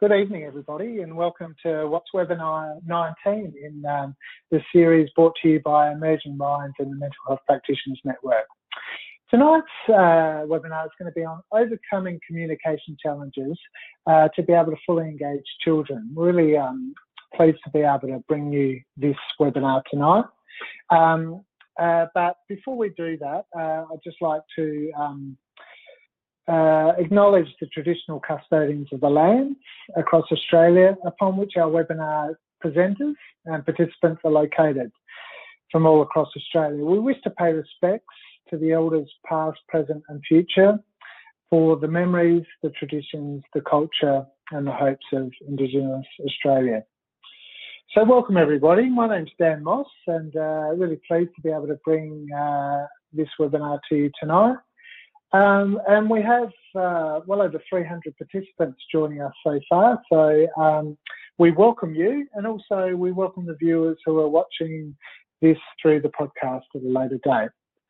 Good evening, everybody, and welcome to What's Webinar 19 in the series brought to you by Emerging Minds and the Mental Health Practitioners Network. Tonight's webinar is going to be on overcoming communication challenges to be able to fully engage children. Really pleased to be able to bring you this webinar tonight. But before we do that, I'd just like to acknowledge the traditional custodians of the lands across Australia upon which our webinar presenters and participants are located from all across Australia. We wish to pay respects to the elders past, present and future for the memories, the traditions, the culture and the hopes of Indigenous Australia. So welcome everybody, my name's Dan Moss and really pleased to be able to bring this webinar to you tonight. And we have well over 300 participants joining us so far, so we welcome you, and also we welcome the viewers who are watching this through the podcast at a later date.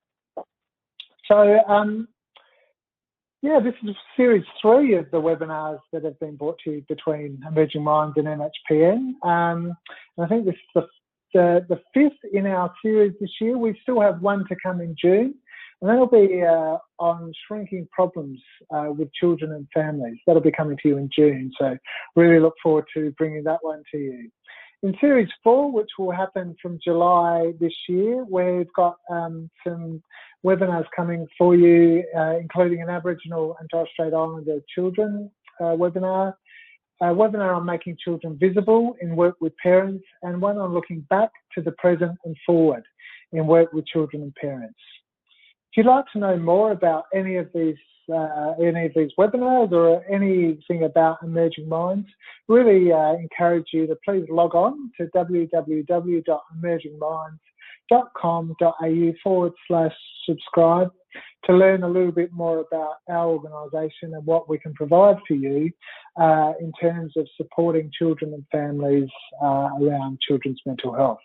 So yeah, this is series 3 of the webinars that have been brought to you between Emerging Minds and MHPN. And I think this is the 5th in our series this year. We still have one to come in June. And that'll be on shrinking problems with children and families. That'll be coming to you in June. So really look forward to bringing that one to you. In Series 4, which will happen from July this year, we've got some webinars coming for you, including an Aboriginal and Torres Strait Islander children webinar, a webinar on making children visible in work with parents, and one on looking back to the present and forward in work with children and parents. If you'd like to know more about any of these webinars or anything about Emerging Minds, really encourage you to please log on to www.emergingminds.com.au/subscribe to learn a little bit more about our organisation and what we can provide for you in terms of supporting children and families around children's mental health.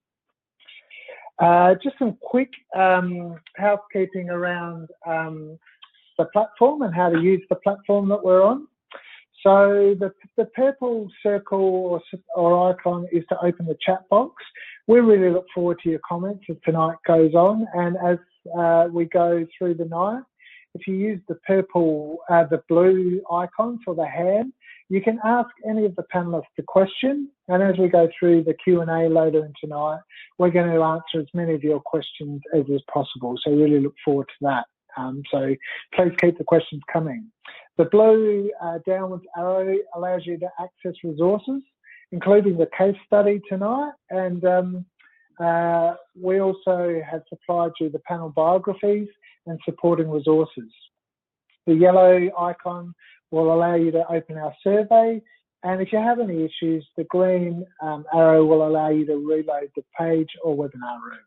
Just some quick housekeeping around the platform and how to use the platform that we're on. So the purple circle or icon is to open the chat box. We really look forward to your comments as tonight goes on, and as we go through the night. If you use the blue icon for the hand, you can ask any of the panellists a question, and as we go through the Q&A later in tonight, we're going to answer as many of your questions as is possible. So really look forward to that. So please keep the questions coming. The blue downwards arrow allows you to access resources, including the case study tonight, and we also have supplied you the panel biographies and supporting resources. The yellow icon will allow you to open our survey, and if you have any issues, the green arrow will allow you to reload the page or webinar room.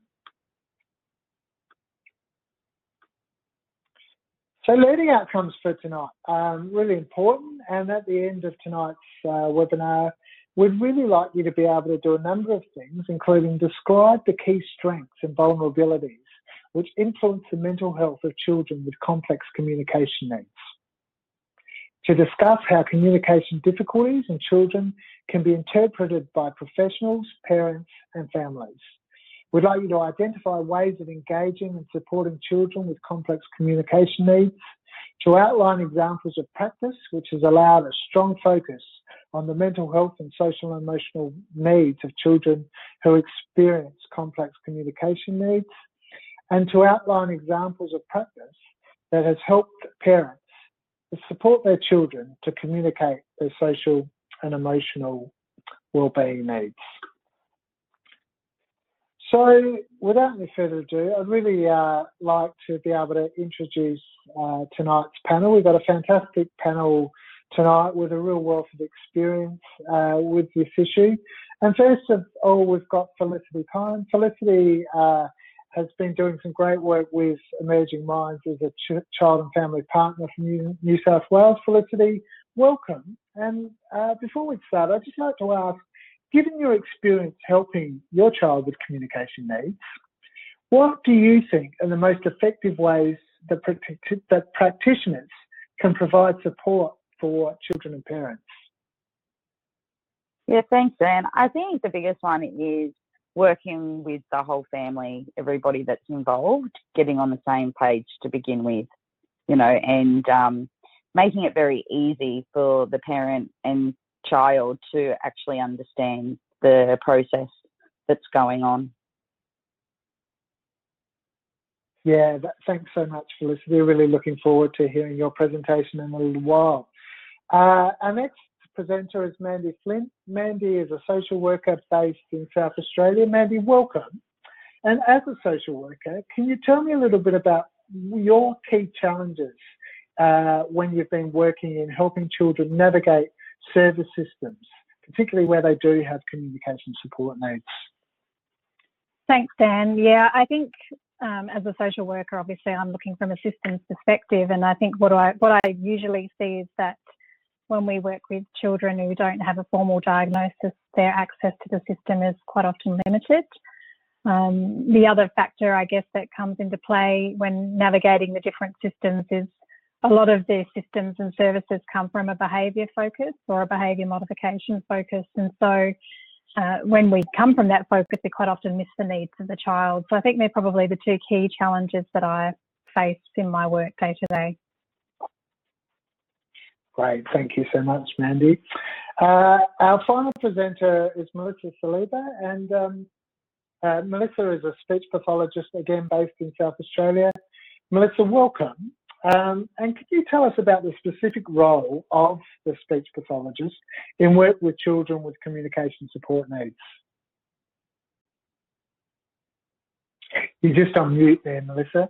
So learning outcomes for tonight, really important, and at the end of tonight's webinar, we'd really like you to be able to do a number of things, including describe the key strengths and vulnerabilities which influence the mental health of children with complex communication needs. To discuss how communication difficulties in children can be interpreted by professionals, parents and families. We'd like you to identify ways of engaging and supporting children with complex communication needs, to outline examples of practice which has allowed a strong focus on the mental health and social and emotional needs of children who experience complex communication needs, and to outline examples of practice that has helped parents to support their children to communicate their social and emotional wellbeing needs. So without any further ado, I'd really like to be able to introduce tonight's panel. We've got a fantastic panel tonight with a real wealth of experience with this issue. And first of all, we've got Felicity Pine. Felicity has been doing some great work with Emerging Minds as a child and family partner from New South Wales. Felicity, welcome. And before we start, I'd just like to ask, given your experience helping your child with communication needs, what do you think are the most effective ways that practitioners can provide support for children and parents? Yeah, thanks, Dan. I think the biggest one is working with the whole family, everybody that's involved, getting on the same page to begin with, and making it very easy for the parent and child to actually understand the process that's going on. Yeah, thanks so much, Felicity. Really looking forward to hearing your presentation in a little while. Our next presenter is Mandy Flint. Mandy is a social worker based in South Australia. Mandy, welcome. And as a social worker, can you tell me a little bit about your key challenges when you've been working in helping children navigate service systems, particularly where they do have communication support needs? Thanks, Dan. Yeah, I think as a social worker, obviously I'm looking from a systems perspective, and I think what I usually see is that when we work with children who don't have a formal diagnosis, their access to the system is quite often limited. The other factor, I guess, that comes into play when navigating the different systems is a lot of the systems and services come from a behaviour focus or a behaviour modification focus. And so when we come from that focus, we quite often miss the needs of the child. So I think they're probably the two key challenges that I face in my work day to day. Great, thank you so much, Mandy. Our final presenter is Melissa Saliba, and Melissa is a speech pathologist, again based in South Australia. Melissa, welcome. And could you tell us about the specific role of the speech pathologist in work with children with communication support needs? You're just on mute there, Melissa.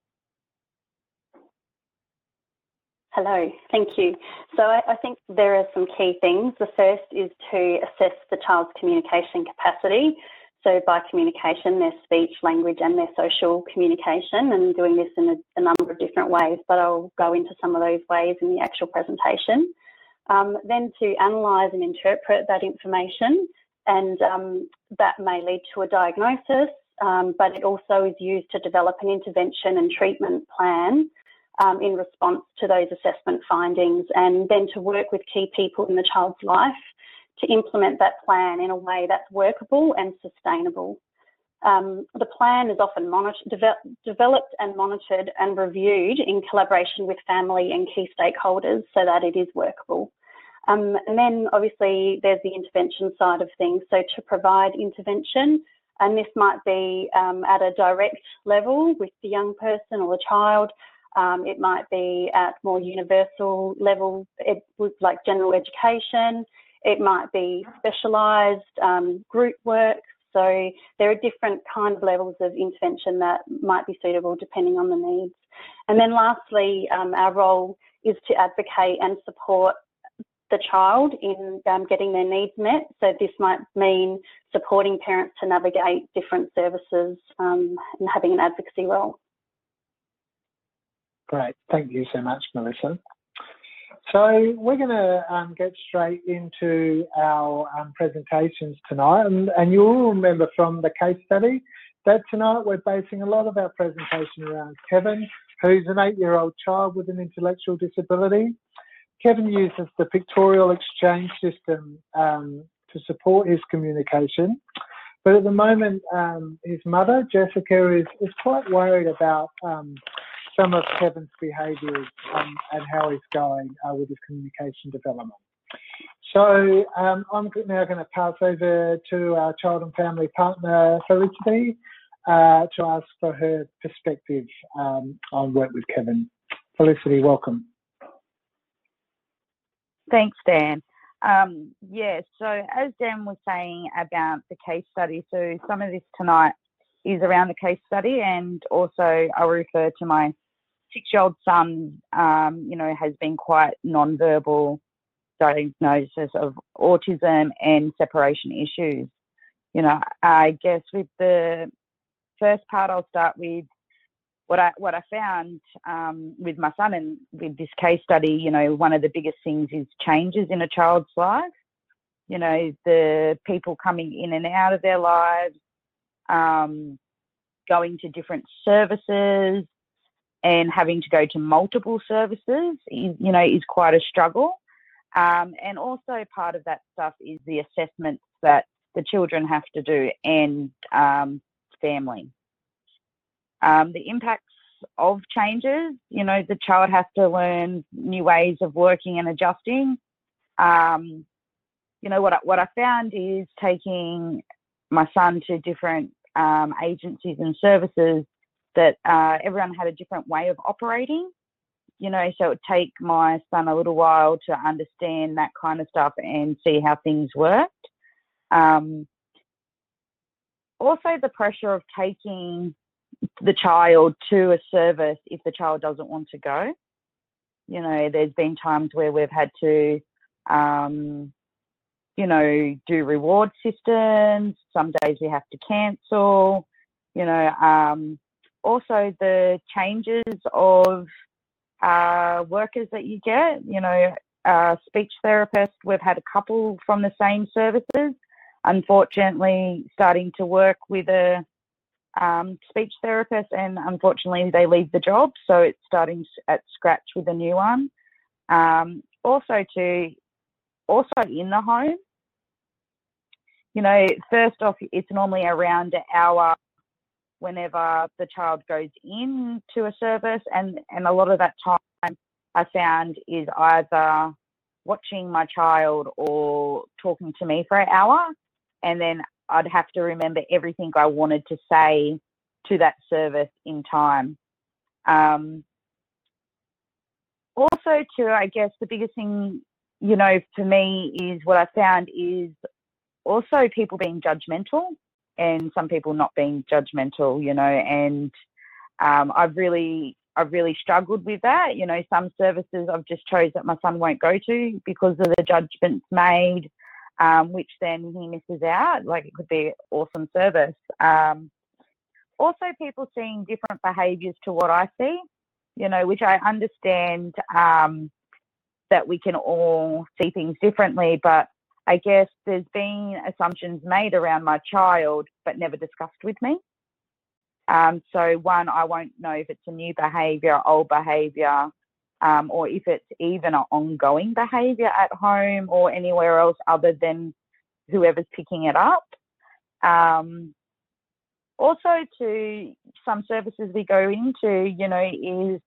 Hello, thank you. So I think there are some key things. The first is to assess the child's communication capacity. So by communication, their speech, language and their social communication, and doing this in a number of different ways, but I'll go into some of those ways in the actual presentation. Then to analyse and interpret that information, and that may lead to a diagnosis, but it also is used to develop an intervention and treatment plan in response to those assessment findings, and then to work with key people in the child's life to implement that plan in a way that's workable and sustainable. The plan is often developed and monitored and reviewed in collaboration with family and key stakeholders so that it is workable. And then obviously there's the intervention side of things. So to provide intervention, and this might be at a direct level with the young person or the child. It might be at more universal level, like general education. It might be specialised group work. So there are different kind of levels of intervention that might be suitable depending on the needs. And then lastly, our role is to advocate and support the child in getting their needs met. So this might mean supporting parents to navigate different services and having an advocacy role. Great, thank you so much, Melissa. So we're going to get straight into our presentations tonight, and you'll remember from the case study that tonight we're basing a lot of our presentation around Kevin, who's an 8-year-old child with an intellectual disability. Kevin uses the pictorial exchange system to support his communication, but at the moment his mother, Jessica, is quite worried about some of Kevin's behaviours and how he's going with his communication development. So I'm now going to pass over to our child and family partner, Felicity, to ask for her perspective on work with Kevin. Felicity, welcome. Thanks, Dan. So as Dan was saying about the case study, so some of this tonight is around the case study, and also I'll refer to my 6-year-old son, has been quite non-verbal diagnosis of autism and separation issues. I guess with the first part, I'll start with what I found with my son and with this case study. One of the biggest things is changes in a child's life. The people coming in and out of their lives, going to different services, and having to go to multiple services is quite a struggle. And also part of that stuff is the assessments that the children have to do and family. The impacts of changes, you know, the child has to learn new ways of working and adjusting. You know, what I found is taking my son to different agencies and services that everyone had a different way of operating. You know, so it would take my son a little while to understand that kind of stuff and see how things worked. Also, the pressure of taking the child to a service if the child doesn't want to go. You know, there's been times where we've had to, you know, do reward systems. Some days we have to cancel. You know, also the changes of workers that you get. You know, speech therapist. We've had a couple from the same services. Unfortunately, starting to work with a speech therapist, and unfortunately they leave the job, so it's starting at scratch with a new one. Also in the home, you know, first off, it's normally around an hour whenever the child goes into a service, and a lot of that time I found is either watching my child or talking to me for an hour, and then I'd have to remember everything I wanted to say to that service in time. Also, too, I guess the biggest thing, you know, for me is what I found is also people being judgmental and some people not being judgmental, you know, and I've really struggled with that. You know, some services I've just chose that my son won't go to because of the judgments made, which then he misses out. Like, it could be an awesome service. Also, people seeing different behaviours to what I see, you know, which I understand that we can all see things differently, but I guess there's been assumptions made around my child but never discussed with me. So one, I won't know if it's a new behaviour, old behaviour, or if it's even an ongoing behaviour at home or anywhere else other than whoever's picking it up. Also, to some services we go into, you know, is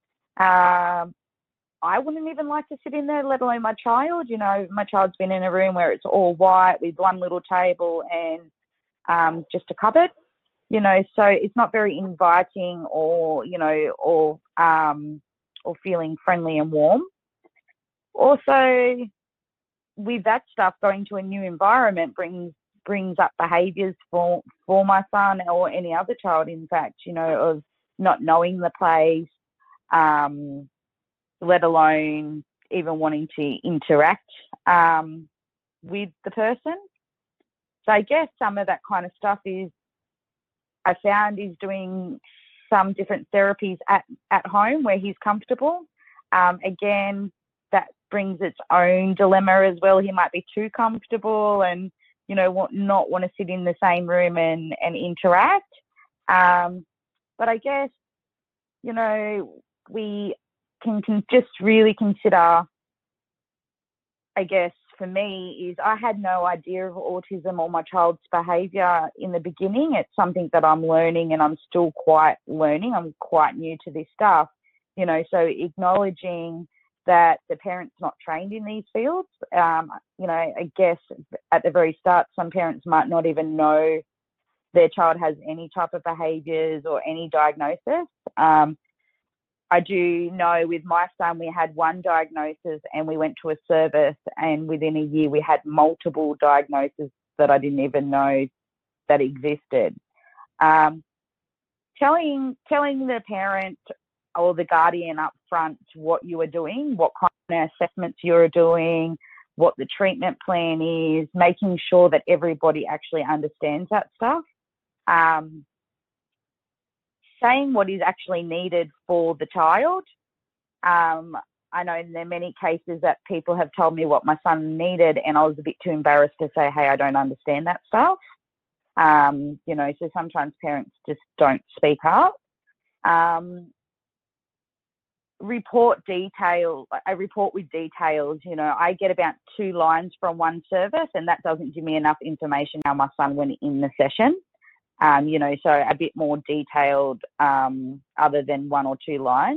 I wouldn't even like to sit in there, let alone my child. You know, my child's been in a room where it's all white with one little table and just a cupboard. You know, so it's not very inviting or, you know, or feeling friendly and warm. Also, with that stuff, going to a new environment brings up behaviours for my son or any other child, in fact, you know, of not knowing the place, let alone even wanting to interact with the person. So I guess some of that kind of stuff I found is doing some different therapies at home where he's comfortable. Again, that brings its own dilemma as well. He might be too comfortable and, you know, not want to sit in the same room and interact. But I guess, you know, we can just really consider, I guess, for me, is I had no idea of autism or my child's behaviour in the beginning. It's something that I'm learning and I'm still quite learning. I'm quite new to this stuff, you know, so acknowledging that the parent's not trained in these fields. You know, I guess at the very start, some parents might not even know their child has any type of behaviours or any diagnosis. I do know with my son, we had one diagnosis and we went to a service, and within a year we had multiple diagnoses that I didn't even know that existed. Telling the parent or the guardian up front what you are doing, what kind of assessments you're doing, what the treatment plan is, making sure that everybody actually understands that stuff. Saying what is actually needed for the child. I know there are many cases that people have told me what my son needed and I was a bit too embarrassed to say, hey, I don't understand that stuff. You know, so sometimes parents just don't speak up. report with details. You know, I get about 2 lines from one service, and that doesn't give me enough information how my son went in the session. You know, so a bit more detailed other than 1 or 2 lines.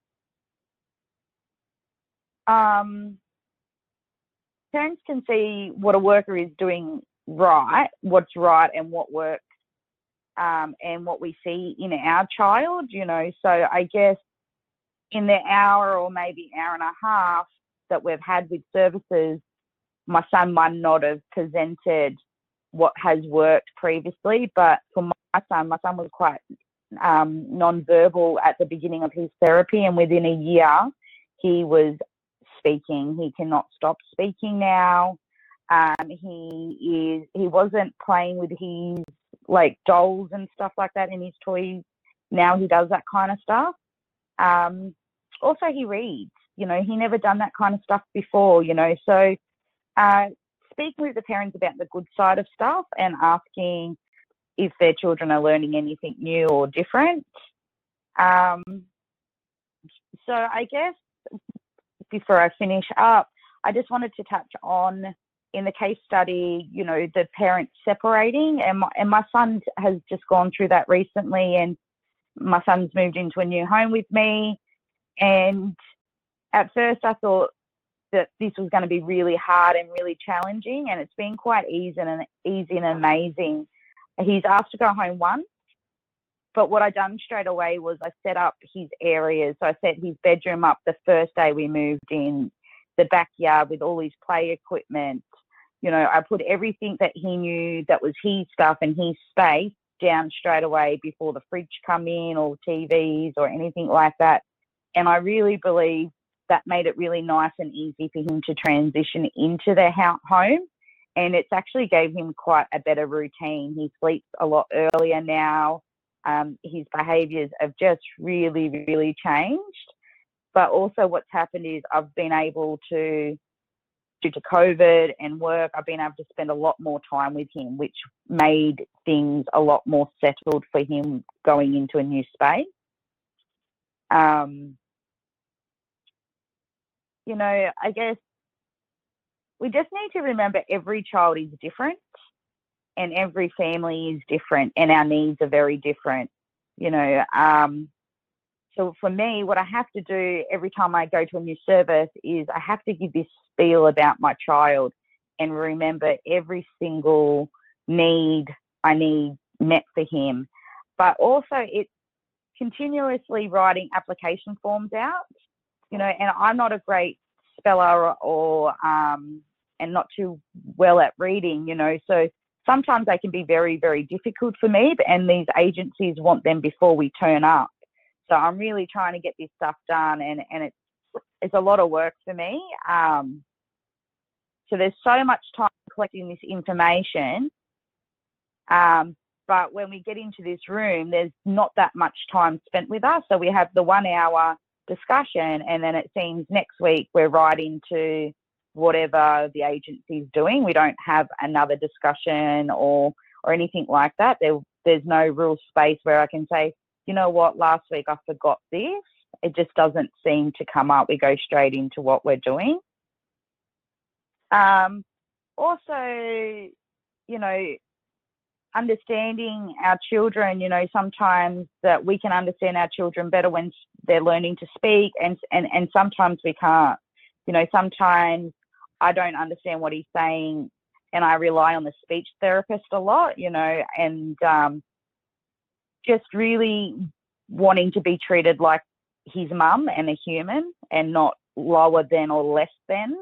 Parents can see what a worker is doing right, what's right and what works, and what we see in our child, you know. So I guess in the hour or maybe hour and a half that we've had with services, my son might not have presented what has worked previously, but for my son was quite non-verbal at the beginning of his therapy, and within a year he was speaking. He cannot stop speaking now. He wasn't playing with his like dolls and stuff like that in his toys. Now he does that kind of stuff. Also he reads, you know, he never done that kind of stuff before, you know. So speaking with the parents about the good side of stuff and asking if their children are learning anything new or different. So I guess before I finish up, I just wanted to touch on, in the case study, you know, the parents separating, and my son has just gone through that recently, and my son's moved into a new home with me. And at first I thought that this was going to be really hard and really challenging, and it's been quite easy and amazing. He's asked to go home once, but what I done straight away was I set up his areas. So I set his bedroom up the first day we moved in, the backyard with all his play equipment. You know, I put everything that he knew that was his stuff and his space down straight away before the fridge come in or TVs or anything like that. And I really believe that made it really nice and easy for him to transition into their home. And it's actually gave him quite a better routine. He sleeps a lot earlier now. His behaviours have just really, really changed. But also what's happened is I've been able to, due to COVID and work, I've been able to spend a lot more time with him, which made things a lot more settled for him going into a new space. You know, I guess we just need to remember every child is different and every family is different and our needs are very different, you know. So for me, what I have to do every time I go to a new service is I have to give this spiel about my child and remember every single need I need met for him. But also it's continuously writing application forms out, you know, and I'm not a great speller or and not too well at reading, you know, so sometimes they can be very, very difficult for me, and these agencies want them before we turn up. So I'm really trying to get this stuff done, and it's a lot of work for me. So there's so much time collecting this information, but when we get into this room, there's not that much time spent with us. So we have the 1 hour discussion, and then it seems next week we're right into whatever the agency's doing. We don't have another discussion or anything like that. There's no real space where I can say, you know what, last week I forgot this. It just doesn't seem to come up. We go straight into what we're doing. Also, you know, understanding our children, you know, sometimes that we can understand our children better when they're learning to speak, and sometimes we can't. You know, sometimes I don't understand what he's saying and I rely on the speech therapist a lot, you know, and just really wanting to be treated like his mum and a human and not lower than or less than.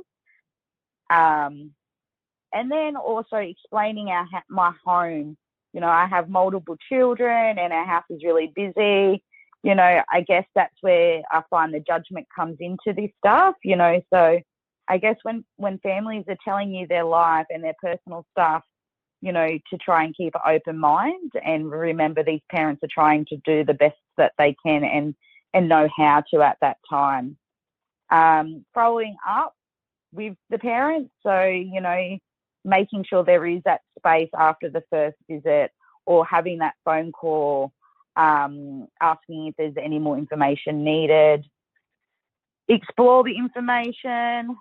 And then also explaining my home. You know, I have multiple children and our house is really busy. You know, I guess that's where I find the judgment comes into this stuff, you know. So I guess when families are telling you their life and their personal stuff, you know, to try and keep an open mind and remember these parents are trying to do the best that they can and know how to at that time. Following up with the parents, so, you know, making sure there is that space after the first visit, or having that phone call, asking if there's any more information needed. explore the information.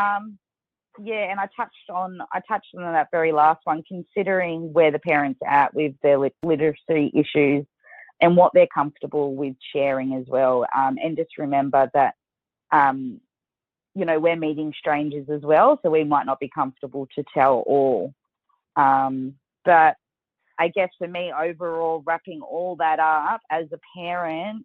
Yeah, and I touched on that very last one, considering where the parents are at with their literacy issues and what they're comfortable with sharing as well. And just remember that, you know, we're meeting strangers as well, so we might not be comfortable to tell all. But I guess for me, overall, wrapping all that up as a parent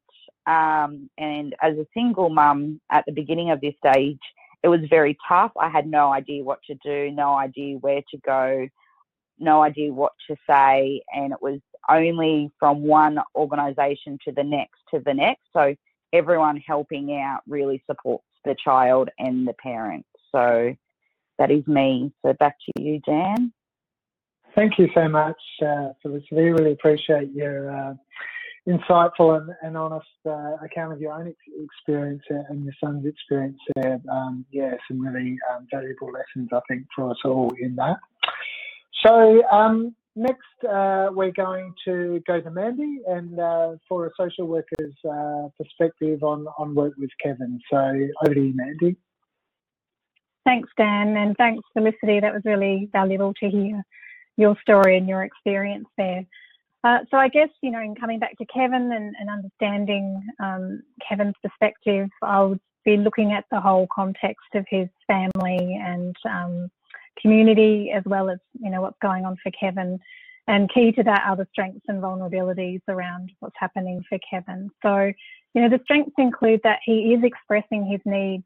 and as a single mum at the beginning of this stage, it was very tough. I had no idea what to do, no idea where to go, no idea what to say. And it was only from one organisation to the next So everyone helping out really supports the child and the parent. So that is me. So back to you, Dan. Thank you so much, Felicity. Really appreciate your insightful and honest account of your own experience and your son's experience there. Yeah, some really valuable lessons, I think, for us all in that. So next, we're going to go to Mandy and for a social worker's perspective on work with Kevin. So over to you, Mandy. Thanks, Dan, and thanks, Felicity. That was really valuable to hear your story and your experience there. So I guess, you know, in coming back to Kevin and understanding Kevin's perspective, I'll be looking at the whole context of his family and community, as well as, you know, what's going on for Kevin. And key to that are the strengths and vulnerabilities around what's happening for Kevin. So, you know, the strengths include that he is expressing his needs,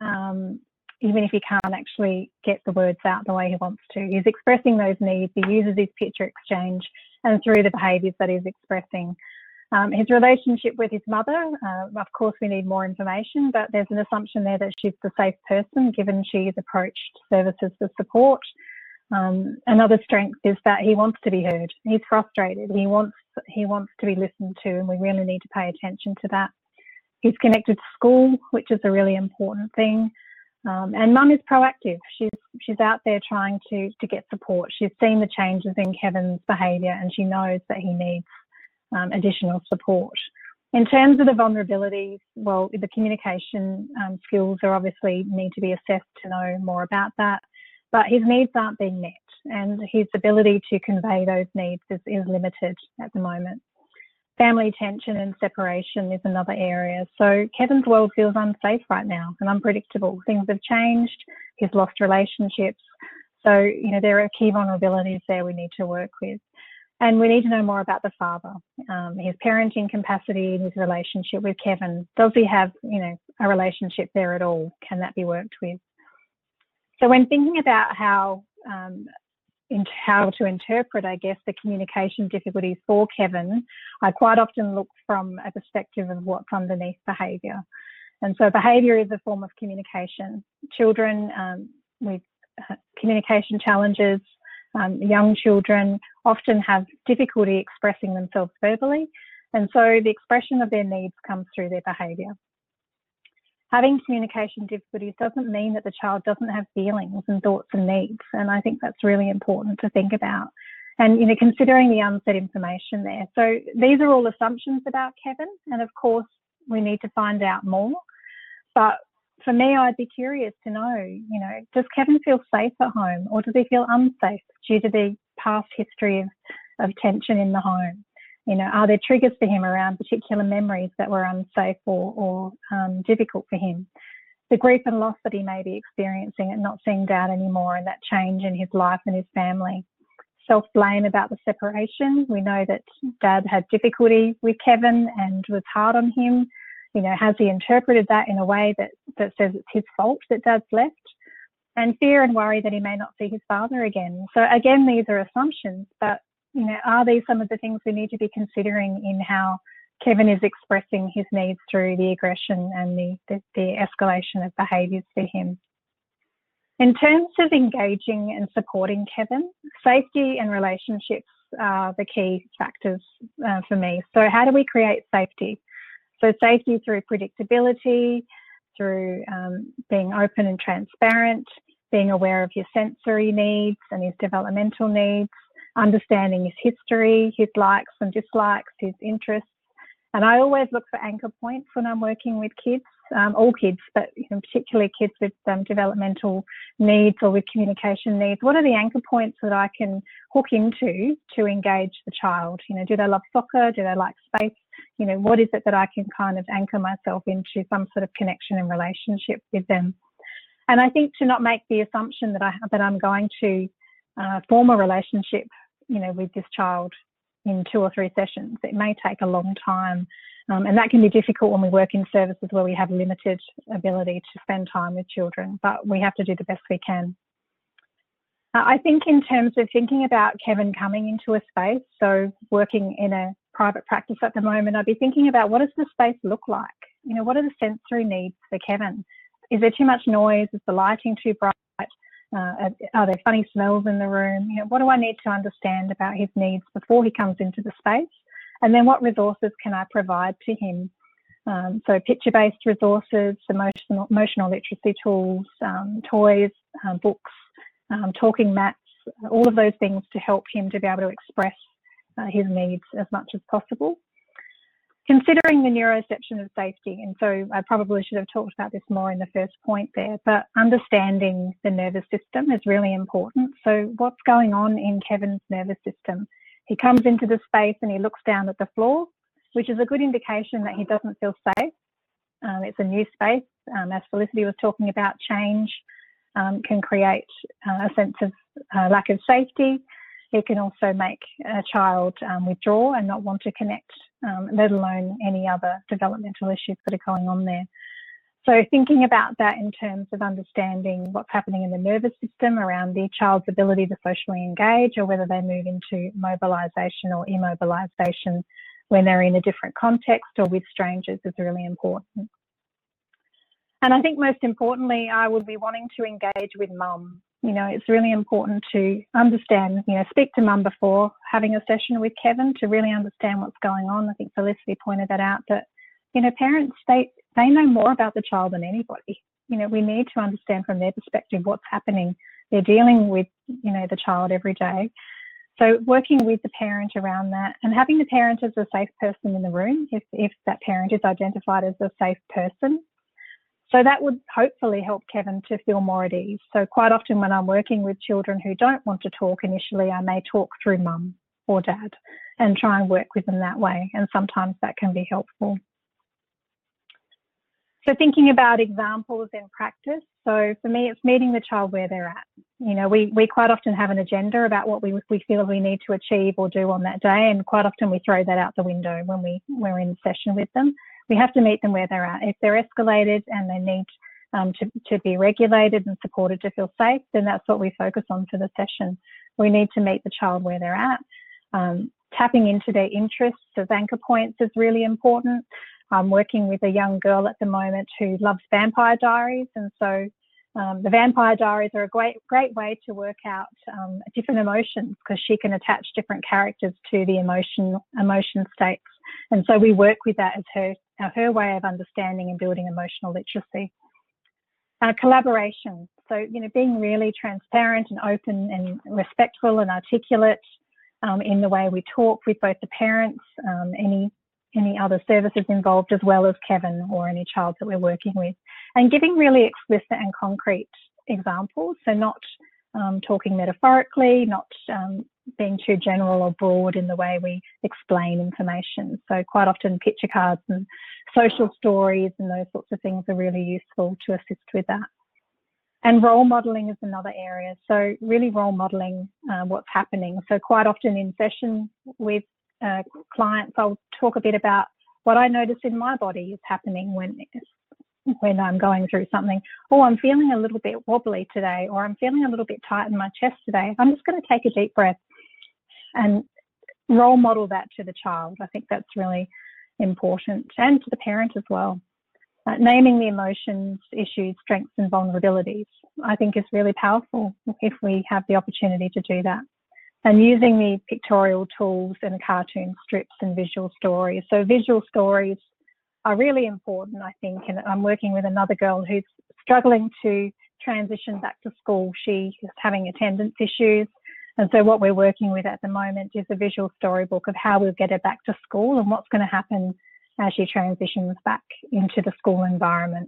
even if he can't actually get the words out the way he wants to. He's expressing those needs. He uses his picture exchange and through the behaviours that he's expressing. His relationship with his mother, of course we need more information, but there's an assumption there that she's the safe person given she's approached services for support. Another strength is that he wants to be heard. He's frustrated. He wants to be listened to, and we really need to pay attention to that. He's connected to school, which is a really important thing. And Mum is proactive. She's out there trying to get support. She's seen the changes in Kevin's behaviour and she knows that he needs additional support. In terms of the vulnerabilities, well, the communication skills are obviously need to be assessed to know more about that, but his needs aren't being met and his ability to convey those needs is limited at the moment. Family tension and separation is another area. So Kevin's world feels unsafe right now and unpredictable. Things have changed. He's lost relationships. So, you know, there are key vulnerabilities there we need to work with. And we need to know more about the father, his parenting capacity and his relationship with Kevin. Does he have, you know, a relationship there at all? Can that be worked with? So when thinking about how to interpret, I guess, the communication difficulties for Kevin, I quite often look from a perspective of what's underneath behaviour. And so behaviour is a form of communication. Children with communication challenges, young children often have difficulty expressing themselves verbally. And so the expression of their needs comes through their behaviour. Having communication difficulties doesn't mean that the child doesn't have feelings and thoughts and needs. And I think that's really important to think about. And, you know, considering the unsaid information there. So these are all assumptions about Kevin. And of course, we need to find out more. But for me, I'd be curious to know, you know, does Kevin feel safe at home or does he feel unsafe due to the past history of tension in the home? You know, are there triggers for him around particular memories that were unsafe or difficult for him? The grief and loss that he may be experiencing and not seeing Dad anymore and that change in his life and his family. Self-blame about the separation. We know that Dad had difficulty with Kevin and was hard on him. You know, has he interpreted that in a way that says it's his fault that Dad's left? And fear and worry that he may not see his father again. So again, these are assumptions, but you know, are these some of the things we need to be considering in how Kevin is expressing his needs through the aggression and the escalation of behaviours for him? In terms of engaging and supporting Kevin, safety and relationships are the key factors for me. So how do we create safety? So safety through predictability, through being open and transparent, being aware of his sensory needs and his developmental needs, understanding his history, his likes and dislikes, his interests. And I always look for anchor points when I'm working with kids. all kids, but particularly kids with developmental needs or with communication needs? What are the anchor points that I can hook into to engage the child? Do they love soccer? Do they like space? What is it that I can kind of anchor myself into some sort of connection and relationship with them? And I think to not make the assumption that I'm going to form a relationship, with this child in 2 or 3 sessions. It may take a long time. And that can be difficult when we work in services where we have limited ability to spend time with children, but we have to do the best we can. I think in terms of thinking about Kevin coming into a space, so working in a private practice at the moment, I'd be thinking about what does the space look like? What are the sensory needs for Kevin? Is there too much noise? Is the lighting too bright? Are there funny smells in the room? What do I need to understand about his needs before he comes into the space? And then what resources can I provide to him? So picture-based resources, emotional literacy tools, toys, books, talking mats, all of those things to help him to be able to express his needs as much as possible. Considering the neuroception of safety, and so I probably should have talked about this more in the first point there, but understanding the nervous system is really important. So what's going on in Kevin's nervous system? He comes into the space and he looks down at the floor, which is a good indication that he doesn't feel safe. It's a new space. As Felicity was talking about, change can create a sense of lack of safety. It can also make a child withdraw and not want to connect, let alone any other developmental issues that are going on there. So thinking about that in terms of understanding what's happening in the nervous system around the child's ability to socially engage, or whether they move into mobilisation or immobilisation when they're in a different context or with strangers, is really important. And I think most importantly, I would be wanting to engage with mum. It's really important to understand, speak to mum before having a session with Kevin to really understand what's going on. I think Felicity pointed that out, that, parents, they know more about the child than anybody. We need to understand from their perspective what's happening. They're dealing with, the child every day. So working with the parent around that, and having the parent as a safe person in the room, if that parent is identified as a safe person. So that would hopefully help Kevin to feel more at ease. So quite often when I'm working with children who don't want to talk initially, I may talk through mum or dad and try and work with them that way. And sometimes that can be helpful. So thinking about examples in practice. So for me, it's meeting the child where they're at. We quite often have an agenda about what we feel we need to achieve or do on that day. And quite often we throw that out the window when we're in session with them. We have to meet them where they're at. If they're escalated and they need to be regulated and supported to feel safe, then that's what we focus on for the session. We need to meet the child where they're at. Tapping into their interests as anchor points is really important. I'm working with a young girl at the moment who loves Vampire Diaries, and so the Vampire Diaries are a great way to work out different emotions, because she can attach different characters to the emotion states. And so we work with that as her way of understanding and building emotional literacy. Collaboration. So, being really transparent and open and respectful and articulate in the way we talk with both the parents, any other services involved, as well as Kevin or any child that we're working with. And giving really explicit and concrete examples. So not talking metaphorically, not being too general or broad in the way we explain information. So quite often picture cards and social stories and those sorts of things are really useful to assist with that. And role modelling is another area. So really role modelling what's happening. So quite often in session with clients, I'll talk a bit about what I notice in my body is happening when I'm going through something. Oh, I'm feeling a little bit wobbly today, or I'm feeling a little bit tight in my chest today. I'm just going to take a deep breath and role model that to the child. I think that's really important, and to the parent as well. Naming the emotions, issues, strengths and vulnerabilities, I think is really powerful if we have the opportunity to do that. And using the pictorial tools and cartoon strips and visual stories. So visual stories are really important, I think. And I'm working with another girl who's struggling to transition back to school. She is having attendance issues. And so what we're working with at the moment is a visual storybook of how we'll get her back to school and what's going to happen as she transitions back into the school environment.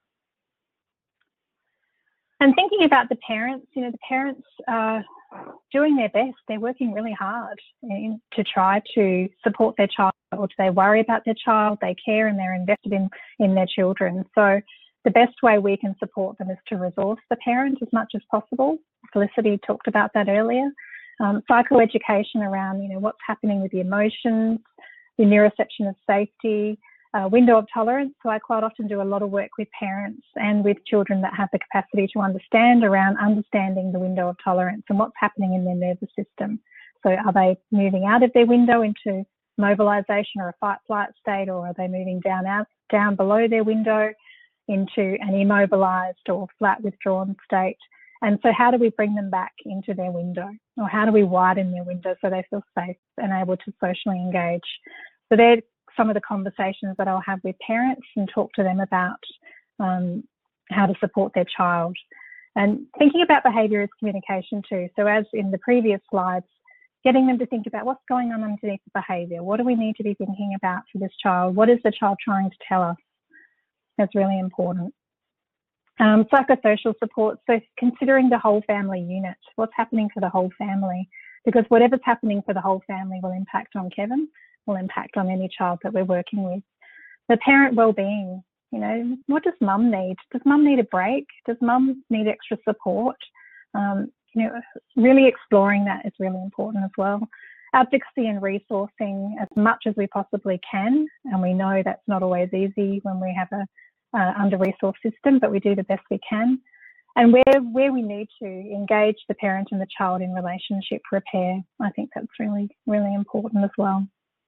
And thinking about the parents, the parents are doing their best. They're working really hard to try to support their child. They worry about their child, they care, and they're invested in their children. So the best way we can support them is to resource the parent as much as possible. Felicity talked about that earlier. Psychoeducation around, what's happening with the emotions, the neuroception of safety, window of tolerance. So I quite often do a lot of work with parents and with children that have the capacity to understanding the window of tolerance and what's happening in their nervous system. So are they moving out of their window into mobilisation or a fight-flight state, or are they moving down below their window into an immobilised or flat withdrawn state? And so how do we bring them back into their window, or how do we widen their window so they feel safe and able to socially engage? So they're some of the conversations that I'll have with parents and talk to them about how to support their child. And thinking about behaviour as communication too. So as in the previous slides, getting them to think about what's going on underneath the behaviour. What do we need to be thinking about for this child? What is the child trying to tell us? That's really important. Psychosocial support, so considering the whole family unit, what's happening for the whole family, because whatever's happening for the whole family will impact on Kevin, will impact on any child that we're working with. The parent well-being, what does mum need? Does mum need a break? Does mum need extra support? Really exploring that is really important as well. Advocacy and resourcing as much as we possibly can, and we know that's not always easy when we have a under-resourced system, but we do the best we can. And where we need to engage the parent and the child in relationship repair, I think that's really, really important as well.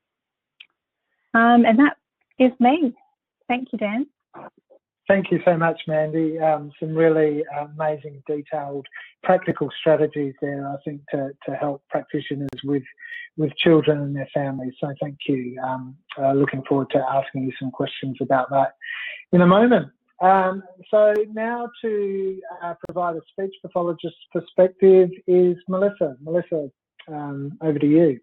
And that is me. Thank you, Dan. Thank you so much, Mandy. Some really amazing, detailed, practical strategies there, I think, to help practitioners with children and their families. So thank you. Looking forward to asking you some questions about that in a moment. So now to provide a speech pathologist perspective is Melissa. Melissa, over to you.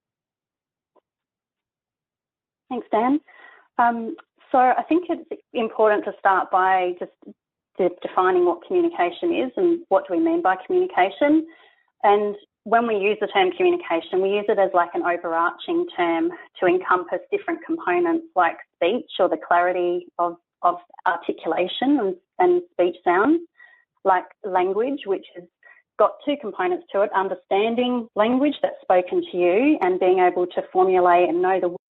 Thanks, Dan. So I think it's important to start by just defining what communication is and what do we mean by communication. And when we use the term communication, we use it as like an overarching term to encompass different components like speech or the clarity of articulation and speech sounds, like language, which has got two components to it: understanding language that's spoken to you and being able to formulate and know the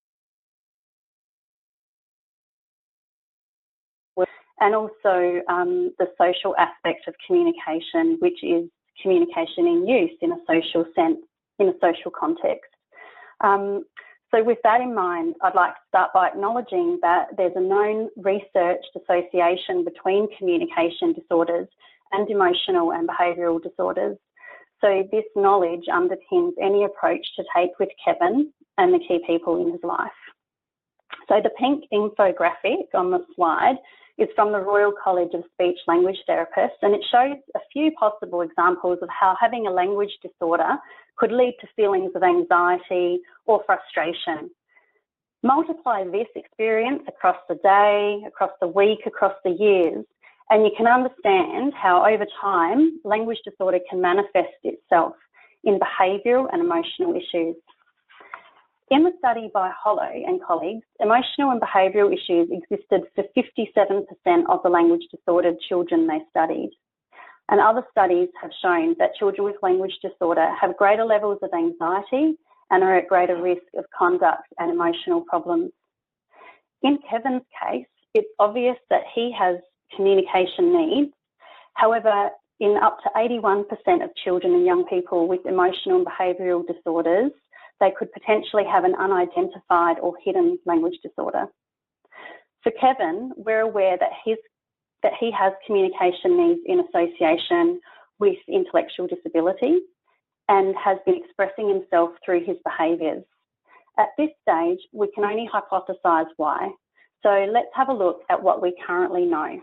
and also the social aspect of communication, which is communication in use in a social sense, in a social context. So with that in mind, I'd like to start by acknowledging that there's a known researched association between communication disorders and emotional and behavioural disorders. So this knowledge underpins any approach to take with Kevin and the key people in his life. So the pink infographic on the slide is from the Royal College of Speech Language Therapists, and it shows a few possible examples of how having a language disorder could lead to feelings of anxiety or frustration. Multiply this experience across the day, across the week, across the years, and you can understand how over time language disorder can manifest itself in behavioural and emotional issues. In the study by Hollow and colleagues, emotional and behavioural issues existed for 57% of the language disordered children they studied. And other studies have shown that children with language disorder have greater levels of anxiety and are at greater risk of conduct and emotional problems. In Kevin's case, it's obvious that he has communication needs. However, in up to 81% of children and young people with emotional and behavioural disorders, they could potentially have an unidentified or hidden language disorder. For Kevin, we're aware that he has communication needs in association with intellectual disability and has been expressing himself through his behaviours. At this stage, we can only hypothesise why. So let's have a look at what we currently know.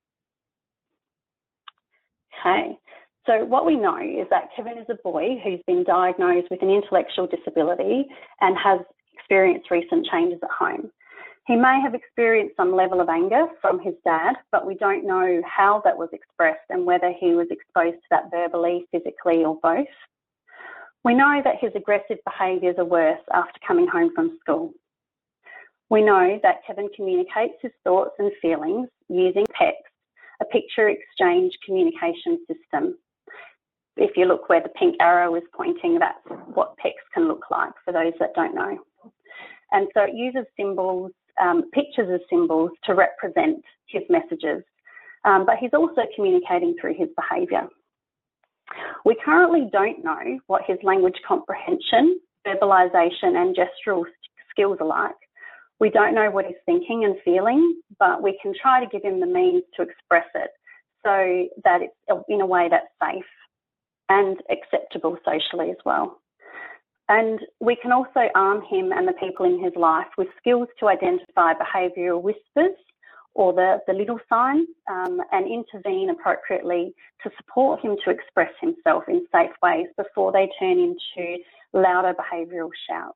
Okay. So what we know is that Kevin is a boy who's been diagnosed with an intellectual disability and has experienced recent changes at home. He may have experienced some level of anger from his dad, but we don't know how that was expressed and whether he was exposed to that verbally, physically, or both. We know that his aggressive behaviours are worse after coming home from school. We know that Kevin communicates his thoughts and feelings using PECS, a picture exchange communication system. If you look where the pink arrow is pointing, that's what PECS can look like for those that don't know. And so it uses symbols, pictures as symbols to represent his messages, but he's also communicating through his behaviour. We currently don't know what his language comprehension, verbalisation and gestural skills are like. We don't know what he's thinking and feeling, but we can try to give him the means to express it so that it's in a way that's safe and acceptable socially as well. And we can also arm him and the people in his life with skills to identify behavioural whispers or the little signs and intervene appropriately to support him to express himself in safe ways before they turn into louder behavioural shouts.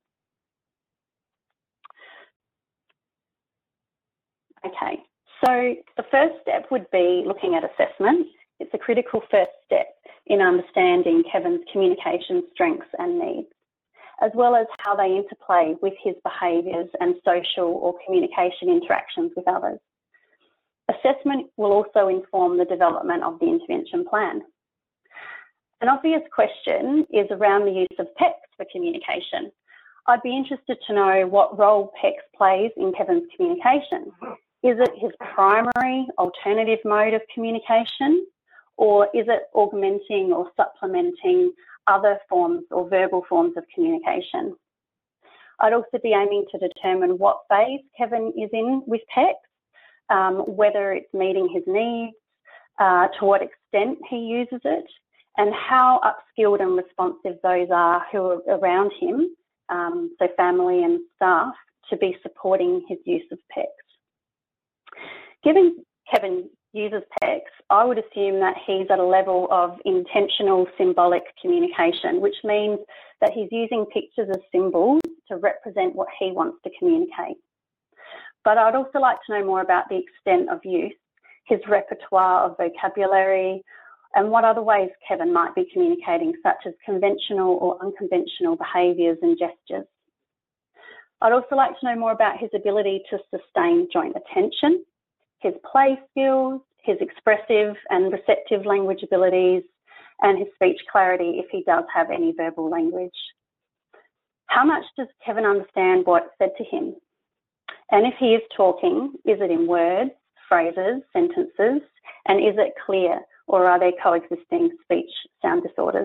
Okay, so the first step would be looking at assessment. It's a critical first step in understanding Kevin's communication strengths and needs, as well as how they interplay with his behaviours and social or communication interactions with others. Assessment will also inform the development of the intervention plan. An obvious question is around the use of PECS for communication. I'd be interested to know what role PECS plays in Kevin's communication. Is it his primary alternative mode of communication, or is it augmenting or supplementing other forms or verbal forms of communication? I'd also be aiming to determine what phase Kevin is in with PECS, whether it's meeting his needs, to what extent he uses it, and how upskilled and responsive those are who are around him, so family and staff, to be supporting his use of PECS. Given Kevin uses PECS, I would assume that he's at a level of intentional symbolic communication, which means that he's using pictures as symbols to represent what he wants to communicate. But I'd also like to know more about the extent of use, his repertoire of vocabulary, and what other ways Kevin might be communicating, such as conventional or unconventional behaviours and gestures. I'd also like to know more about his ability to sustain joint attention, his play skills, his expressive and receptive language abilities, and his speech clarity if he does have any verbal language. How much does Kevin understand what's said to him? And if he is talking, is it in words, phrases, sentences, and is it clear, or are there coexisting speech sound disorders?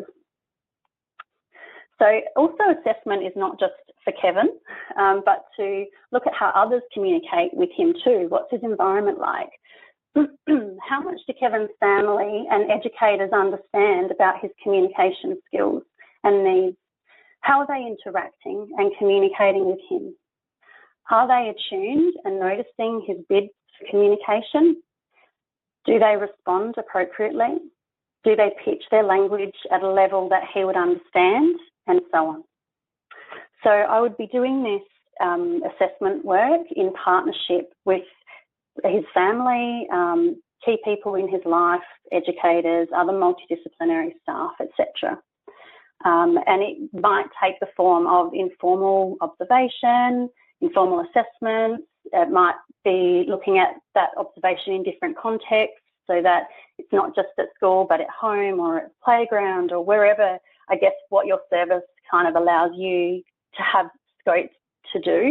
So also assessment is not just for Kevin, but to look at how others communicate with him too. What's his environment like? How much do Kevin's family and educators understand about his communication skills and needs? How are they interacting and communicating with him? Are they attuned and noticing his bids for communication? Do they respond appropriately? Do they pitch their language at a level that he would understand? And so on. So I would be doing this assessment work in partnership with his family, key people in his life, educators, other multidisciplinary staff, etc. And it might take the form of informal observation, informal assessments. It might be looking at that observation in different contexts so that it's not just at school but at home or at playground or wherever, I guess, what your service kind of allows you to have scope to do.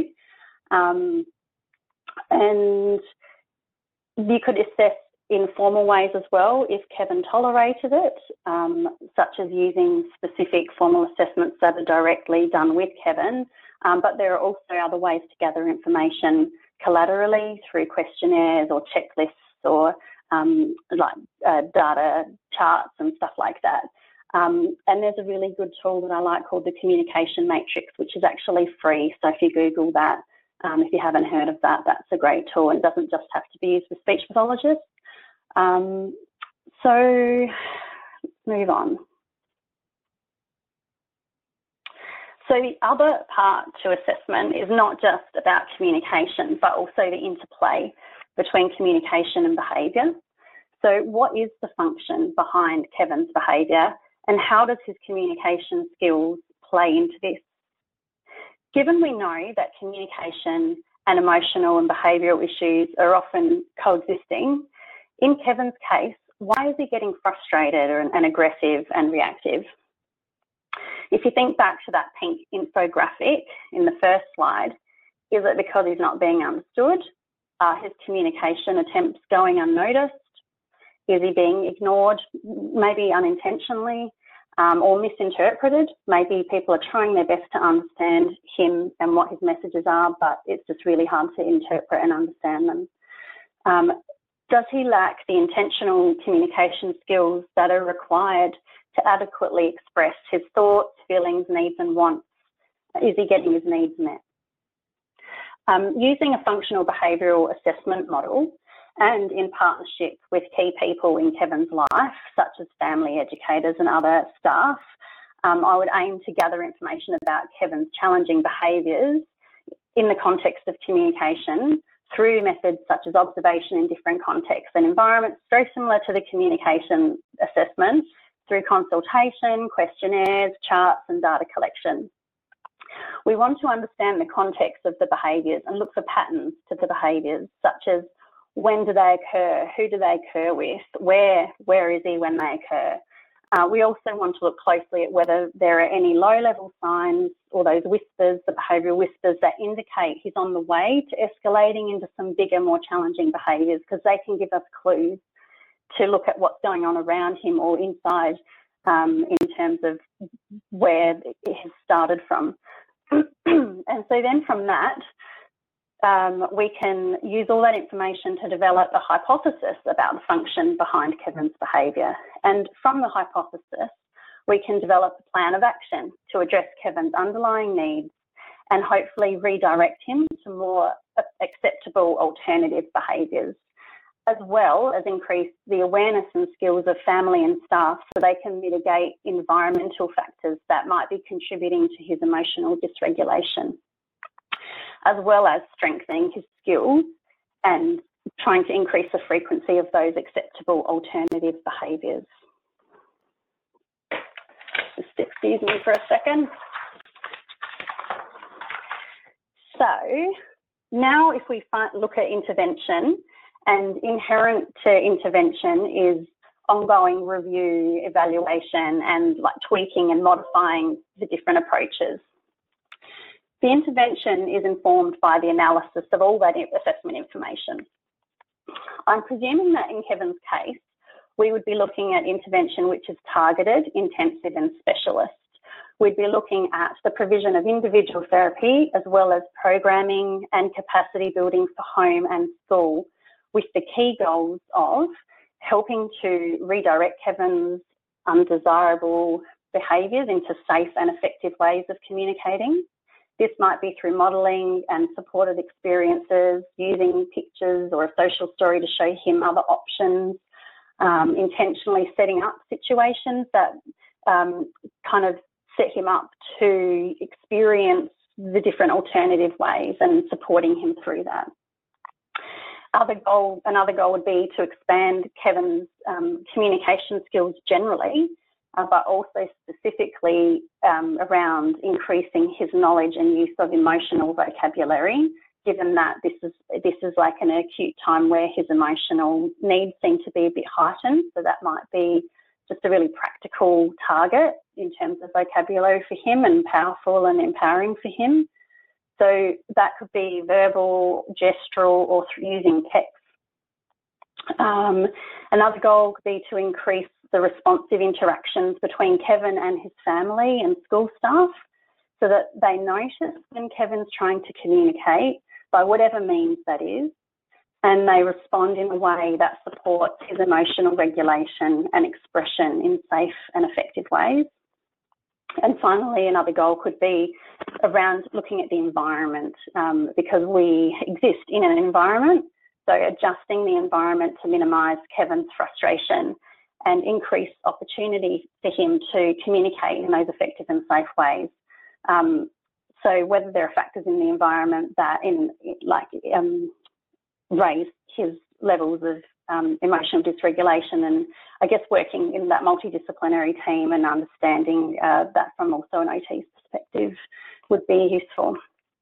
And you could assess in formal ways as well if Kevin tolerated it, such as using specific formal assessments that are directly done with Kevin. But there are also other ways to gather information collaterally through questionnaires or checklists or data charts and stuff like that. And there's a really good tool that I like called the Communication Matrix, which is actually free. So if you Google that, if you haven't heard of that, that's a great tool. It doesn't just have to be used with speech pathologists. So let's move on. So the other part to assessment is not just about communication, but also the interplay between communication and behaviour. So what is the function behind Kevin's behaviour, and how does his communication skills play into this? Given we know that communication and emotional and behavioural issues are often coexisting, in Kevin's case, why is he getting frustrated and aggressive and reactive? If you think back to that pink infographic in the first slide, is it because he's not being understood? Are his communication attempts going unnoticed? Is he being ignored, maybe unintentionally, or misinterpreted? Maybe people are trying their best to understand him and what his messages are, but it's just really hard to interpret and understand them. Does he lack the intentional communication skills that are required to adequately express his thoughts, feelings, needs and wants? Is he getting his needs met? Using a functional behavioural assessment model and in partnership with key people in Kevin's life, such as family educators and other staff, I would aim to gather information about Kevin's challenging behaviours in the context of communication through methods such as observation in different contexts and environments, very similar to the communication assessment, through consultation, questionnaires, charts and data collection. We want to understand the context of the behaviours and look for patterns to the behaviours, such as when do they occur, who do they occur with, where is he when they occur. We also want to look closely at whether there are any low-level signs or those whispers, the behavioural whispers that indicate he's on the way to escalating into some bigger, more challenging behaviours, because they can give us clues to look at what's going on around him or inside in terms of where it has started from. And so then from that, we can use all that information to develop a hypothesis about the function behind Kevin's behaviour. And from the hypothesis, we can develop a plan of action to address Kevin's underlying needs and hopefully redirect him to more acceptable alternative behaviours, as well as increase the awareness and skills of family and staff so they can mitigate environmental factors that might be contributing to his emotional dysregulation, as well as strengthening his skills and trying to increase the frequency of those acceptable alternative behaviours. Just excuse me for a second. So now if we look at intervention, and inherent to intervention is ongoing review, evaluation, and like tweaking and modifying the different approaches. The intervention is informed by the analysis of all that assessment information. I'm presuming that in Kevin's case, we would be looking at intervention which is targeted, intensive and specialist. We'd be looking at the provision of individual therapy as well as programming and capacity building for home and school, with the key goals of helping to redirect Kevin's undesirable behaviours into safe and effective ways of communicating. This might be through modelling and supported experiences, using pictures or a social story to show him other options, intentionally setting up situations that kind of set him up to experience the different alternative ways and supporting him through that. Another goal would be to expand Kevin's communication skills generally, but also specifically around increasing his knowledge and use of emotional vocabulary, given that this is like an acute time where his emotional needs seem to be a bit heightened. So that might be just a really practical target in terms of vocabulary for him and powerful and empowering for him. So that could be verbal, gestural, or using text. Another goal could be to increase the responsive interactions between Kevin and his family and school staff so that they notice when Kevin's trying to communicate by whatever means that is, and they respond in a way that supports his emotional regulation and expression in safe and effective ways. And finally, another goal could be around looking at the environment, because we exist in an environment, so adjusting the environment to minimise Kevin's frustration and increase opportunity for him to communicate in those effective and safe ways. So whether there are factors in the environment that raise his levels of emotional dysregulation, and I guess working in that multidisciplinary team and understanding that from also an OT's perspective would be useful.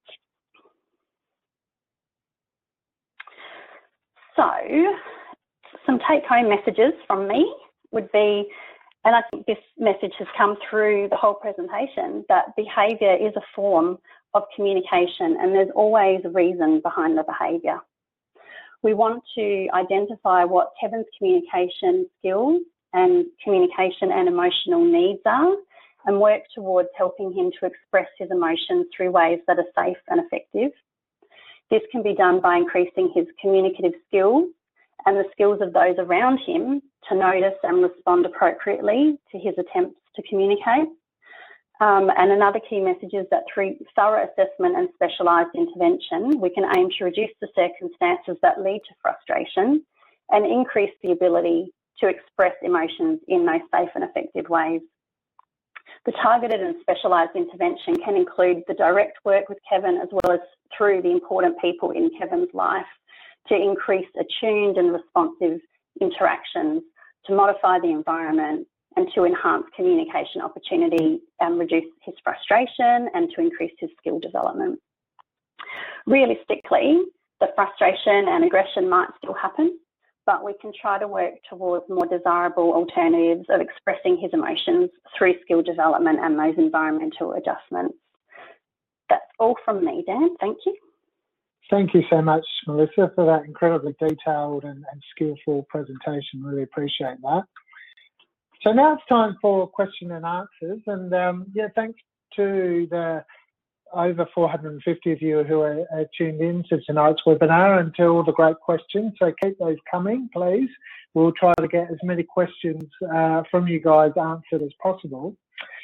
So some take-home messages from me would be, and I think this message has come through the whole presentation, that behaviour is a form of communication and there's always a reason behind the behaviour. We want to identify what Kevin's communication skills and communication and emotional needs are and work towards helping him to express his emotions through ways that are safe and effective. This can be done by increasing his communicative skills and the skills of those around him to notice and respond appropriately to his attempts to communicate. And another key message is that through thorough assessment and specialised intervention, we can aim to reduce the circumstances that lead to frustration and increase the ability to express emotions in those safe and effective ways. The targeted and specialised intervention can include the direct work with Kevin as well as through the important people in Kevin's life to increase attuned and responsive interactions, to modify the environment and to enhance communication opportunity and reduce his frustration and to increase his skill development. Realistically, the frustration and aggression might still happen, but we can try to work towards more desirable alternatives of expressing his emotions through skill development and those environmental adjustments. That's all from me, Dan. Thank you. Thank you so much, Melissa, for that incredibly detailed and skillful presentation. Really appreciate that. So now it's time for question and answers. And yeah, thanks to the over 450 of you who are tuned in to tonight's webinar and to all the great questions. So keep those coming, please. We'll try to get as many questions from you guys answered as possible.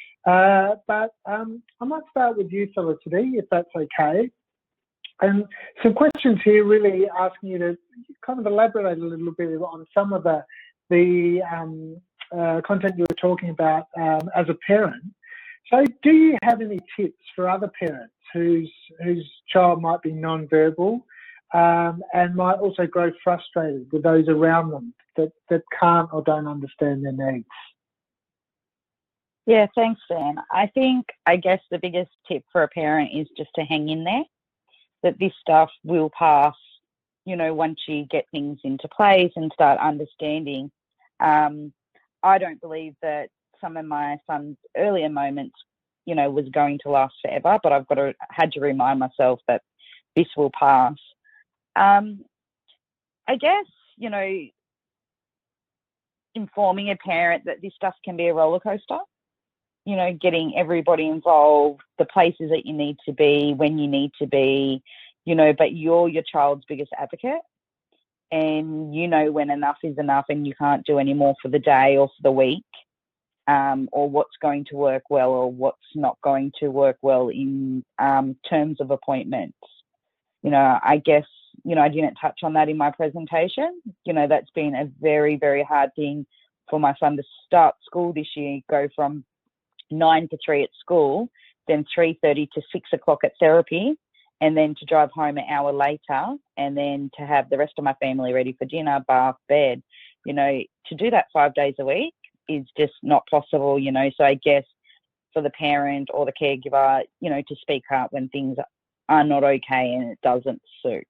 But I might start with you, Felicity, if that's okay. And some questions here really asking you to kind of elaborate a little bit on some of the content you were talking about as a parent. So do you have any tips for other parents whose child might be non-verbal and might also grow frustrated with those around them that can't or don't understand their needs? Yeah, thanks, Dan. I guess the biggest tip for a parent is just to hang in there, that this stuff will pass, you know, once you get things into place and start understanding. I don't believe that some of my son's earlier moments, you know, was going to last forever, but I've had to remind myself that this will pass. I guess, you know, informing a parent that this stuff can be a roller coaster, you know, getting everybody involved, the places that you need to be, when you need to be, you know, but you're your child's biggest advocate. And you know when enough is enough and you can't do any more for the day or for the week, or what's going to work well or what's not going to work well in terms of appointments. You know, I guess, you know, I didn't touch on that in my presentation. You know, that's been a very, very hard thing for my son to start school this year, go from 9 to 3 at school, then 3:30 to 6 o'clock at therapy, and then to drive home an hour later, and then to have the rest of my family ready for dinner, bath, bed. You know, to do that 5 days a week is just not possible, you know. So I guess for the parent or the caregiver, you know, to speak up when things are not okay and it doesn't suit.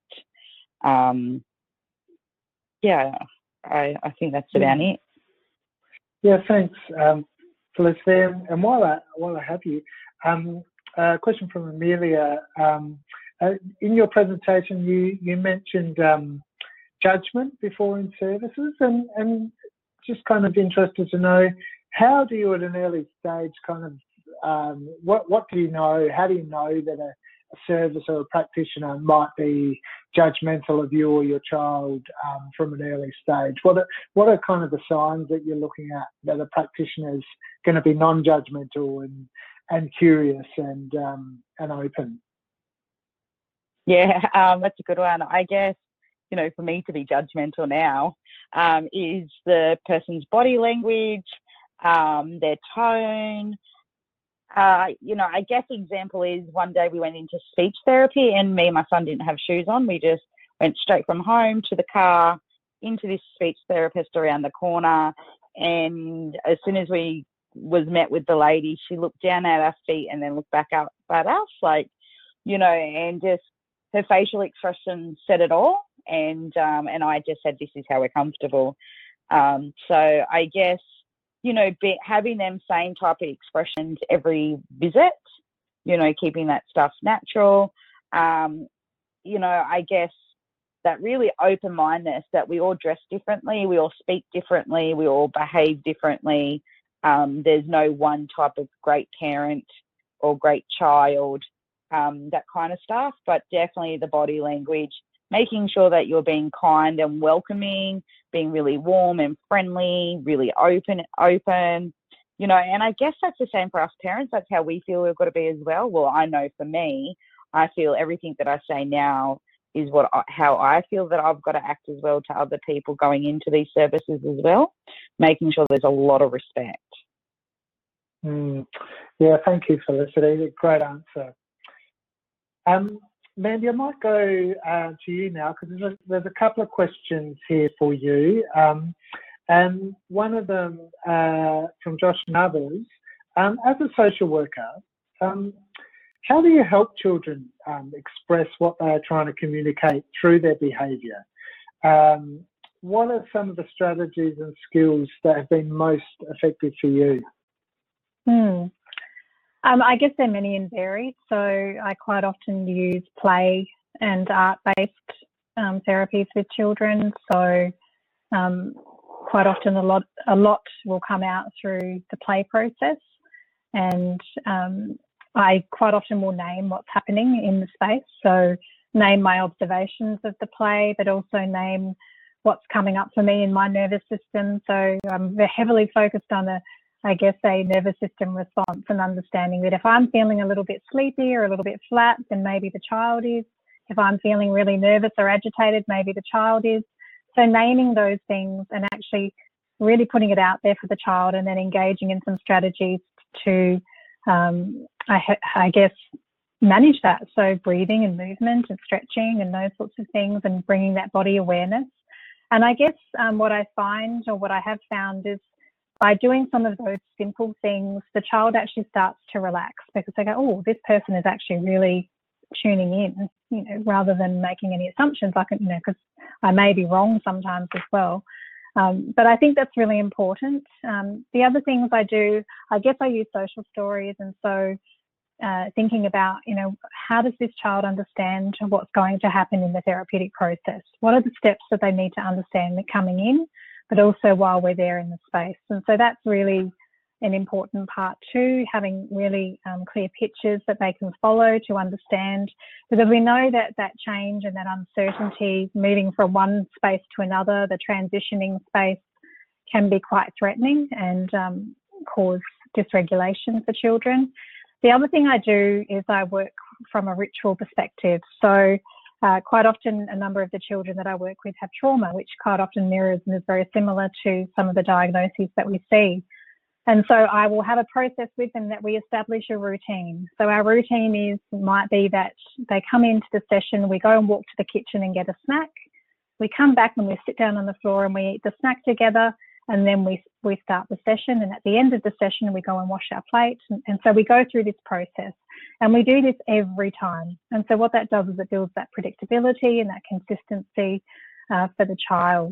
Yeah, I think that's about it. Yeah, thanks, Felicity. And while I have you, a question from Amelia. In your presentation, you mentioned judgment before in services, and just kind of interested to know, how do you at an early stage kind of, what do you know, how do you know that a service or a practitioner might be judgmental of you or your child from an early stage? What are kind of the signs that you're looking at that a practitioner is going to be non-judgmental and curious and open? Yeah, that's a good one. I guess, you know, for me to be judgmental now is the person's body language, their tone, I guess example is one day we went into speech therapy and me and my son didn't have shoes on. We just went straight from home to the car, into this speech therapist around the corner. And as soon as we was met with the lady, she looked down at our feet and then looked back up at us, and just her facial expression said it all. And I just said, this is how we're comfortable. So I guess, having them same type of expressions every visit, keeping that stuff natural. I guess that really open-mindedness that we all dress differently, we all speak differently, we all behave differently. There's no one type of great parent or great child, that kind of stuff, but definitely the body language, making sure that you're being kind and welcoming, being really warm and friendly, really open, and I guess that's the same for us parents. That's how we feel we've got to be as well. Well, I know for me, I feel everything that I say now is how I feel that I've got to act as well to other people going into these services as well, making sure there's a lot of respect. Yeah, thank you, Felicity. Great answer. Mandy, I might go to you now because there's a couple of questions here for you. And one of them from Josh and others. As a social worker, how do you help children express what they are trying to communicate through their behaviour? What are some of the strategies and skills that have been most effective for you? I guess they're many and varied. So I quite often use play and art-based therapies with children. So quite often a lot will come out through the play process, and I quite often will name what's happening in the space. So name my observations of the play, but also name what's coming up for me in my nervous system. So I'm heavily focused on a nervous system response, and understanding that if I'm feeling a little bit sleepy or a little bit flat, then maybe the child is. If I'm feeling really nervous or agitated, maybe the child is. So naming those things and actually really putting it out there for the child, and then engaging in some strategies to, I guess, manage that. So breathing and movement and stretching and those sorts of things, and bringing that body awareness. And I guess what I find, or what I have found, is by doing some of those simple things, the child actually starts to relax, because they go, oh, this person is actually really tuning in, rather than making any assumptions. Because I may be wrong sometimes as well. But I think that's really important. The other things I do, I guess I use social stories. And so thinking about, how does this child understand what's going to happen in the therapeutic process? What are the steps that they need to understand coming in, but also while we're there in the space? And so that's really an important part too, having really clear pictures that they can follow to understand, because we know that that change and that uncertainty, moving from one space to another, the transitioning space, can be quite threatening and cause dysregulation for children. The other thing I do is I work from a ritual perspective. So quite often a number of the children that I work with have trauma, which quite often mirrors and is very similar to some of the diagnoses that we see. And so I will have a process with them that we establish a routine. So our routine might be that they come into the session, we go and walk to the kitchen and get a snack. We come back and we sit down on the floor and we eat the snack together, and then we start the session. And at the end of the session, we go and wash our plates. And so we go through this process, and we do this every time. And so what that does is it builds that predictability and that consistency for the child.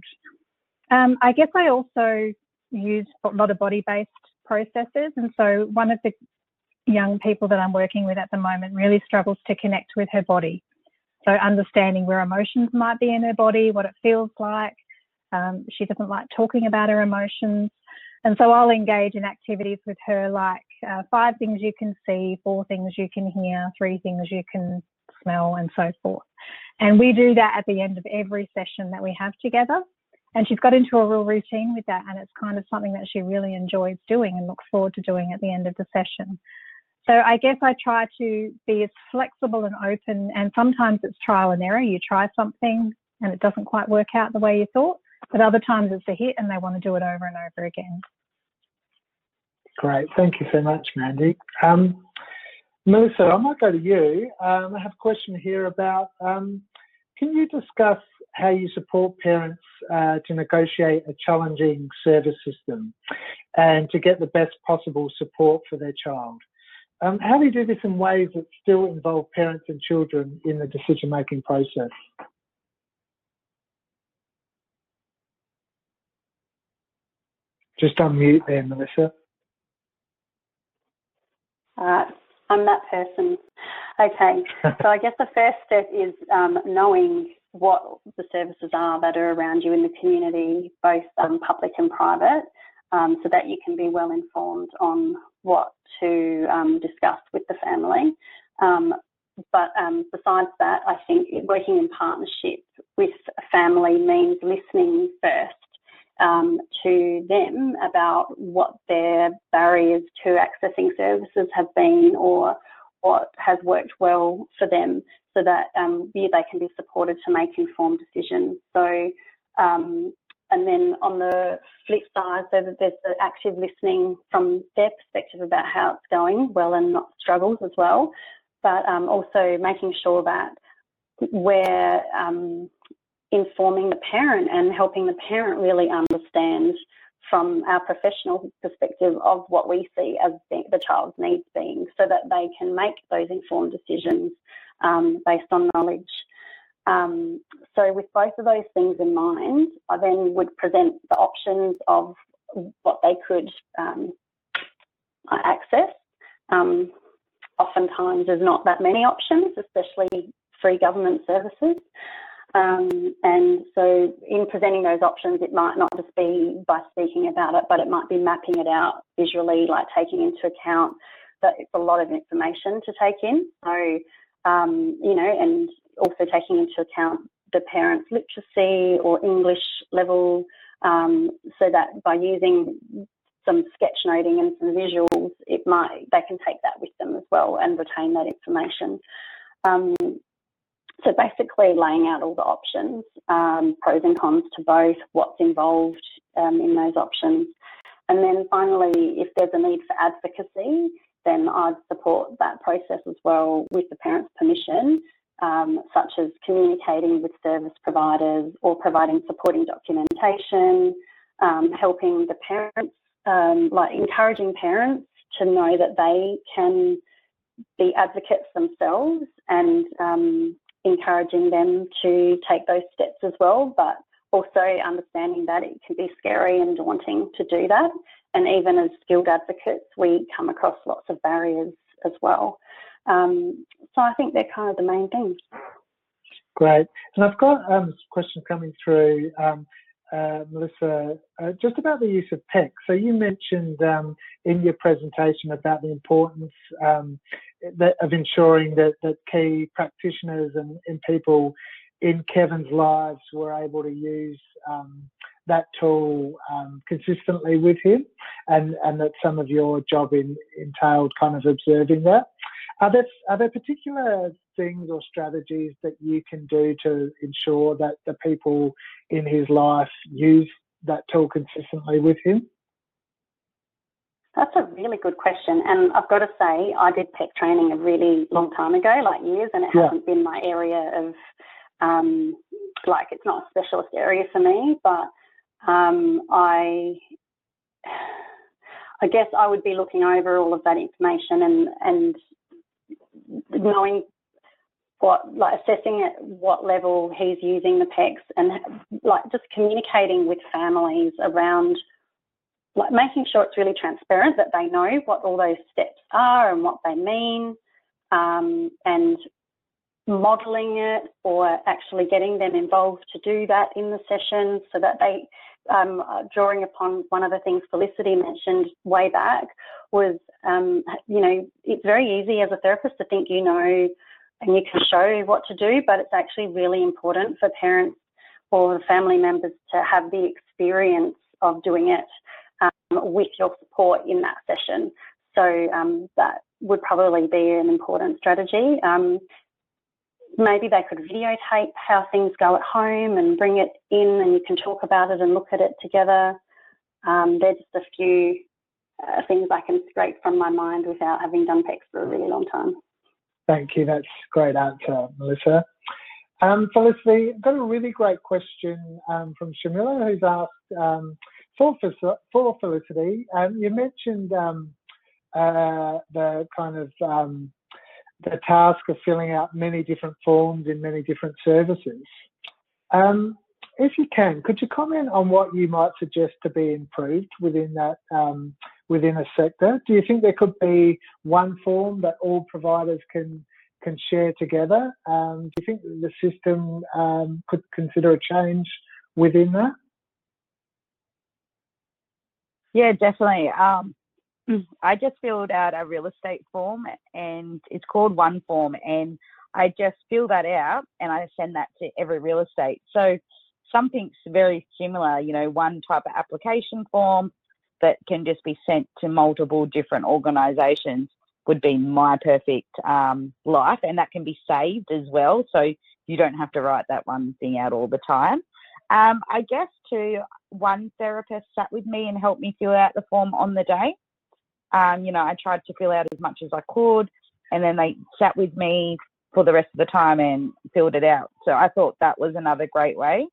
I guess I also use a lot of body-based processes. And so one of the young people that I'm working with at the moment really struggles to connect with her body. So understanding where emotions might be in her body, what it feels like. She doesn't like talking about her emotions. And so I'll engage in activities with her like 5 things you can see, 4 things you can hear, 3 things you can smell, and so forth. And we do that at the end of every session that we have together. And she's got into a real routine with that, and it's kind of something that she really enjoys doing and looks forward to doing at the end of the session. So I guess I try to be as flexible and open, and sometimes it's trial and error. You try something and it doesn't quite work out the way you thought, but other times it's a hit and they want to do it over and over again. Great. Thank you so much, Mandy. Melissa, I might go to you. I have a question here about, can you discuss how you support parents to negotiate a challenging service system and to get the best possible support for their child? How do you do this in ways that still involve parents and children in the decision-making process? Just unmute there, Melissa. I'm that person. Okay, so I guess the first step is knowing what the services are that are around you in the community, both public and private, so that you can be well informed on what to discuss with the family. But besides that, I think working in partnership with a family means listening first to them about what their barriers to accessing services have been or what has worked well for them, so that they can be supported to make informed decisions. So, and then on the flip side, so that there's the active listening from their perspective about how it's going well and not struggles as well, but also making sure that we're informing the parent and helping the parent really understand from our professional perspective of what we see as the child's needs being, so that they can make those informed decisions based on knowledge. So with both of those things in mind, I then would present the options of what they could access. Oftentimes there's not that many options, especially free government services. And so in presenting those options, it might not just be by speaking about it, but it might be mapping it out visually, like taking into account that it's a lot of information to take in. So, you know, and also taking into account the parent's literacy or English level, so that by using some sketch noting and some visuals, they can take that with them as well and retain that information. So basically laying out all the options, pros and cons to both, what's involved in those options. And then finally, if there's a need for advocacy, then I'd support that process as well with the parent's permission, such as communicating with service providers or providing supporting documentation, helping the parents, like encouraging parents to know that they can be advocates themselves, and encouraging them to take those steps as well, but also understanding that it can be scary and daunting to do that. And even as skilled advocates, we come across lots of barriers as well. So I think they're kind of the main things. Great. And I've got a question coming through, Melissa, just about the use of PECS. So you mentioned in your presentation about the importance of ensuring that key practitioners and people in Kevin's lives were able to use that tool consistently with him, and that some of your job entailed kind of observing that. Are there particular things or strategies that you can do to ensure that the people in his life use that tool consistently with him? That's a really good question. And I've got to say, I did PEC training a really long time ago, like years, and it hasn't been my area of, it's not a specialist area for me, but I guess I would be looking over all of that information and knowing assessing at what level he's using the PECS, and just communicating with families around making sure it's really transparent, that they know what all those steps are and what they mean, and modelling it or actually getting them involved to do that in the session, so that they, drawing upon one of the things Felicity mentioned way back was, it's very easy as a therapist to think you know and you can show what to do, but it's actually really important for parents or family members to have the experience of doing it with your support in that session. So that would probably be an important strategy. Maybe they could videotape how things go at home and bring it in, and you can talk about it and look at it together. They're just a few things I can scrape from my mind without having done PECS for a really long time. Thank you. That's a great answer, Melissa. Felicity, I've got a really great question from Shamila, who's asked for Felicity. You mentioned the kind of the task of filling out many different forms in many different services. If you can, could you comment on what you might suggest to be improved within that within a sector? Do you think there could be one form that all providers can share together? Do you think the system could consider a change within that? Yeah, definitely. I just filled out a real estate form, and it's called One Form, and I just fill that out and I send that to every real estate. So something's very similar, you know, one type of application form that can just be sent to multiple different organisations would be my perfect life, and that can be saved as well, so you don't have to write that one thing out all the time. I guess too, one therapist sat with me and helped me fill out the form on the day. You know, I tried to fill out as much as I could, and then they sat with me for the rest of the time and filled it out. So I thought that was another great way.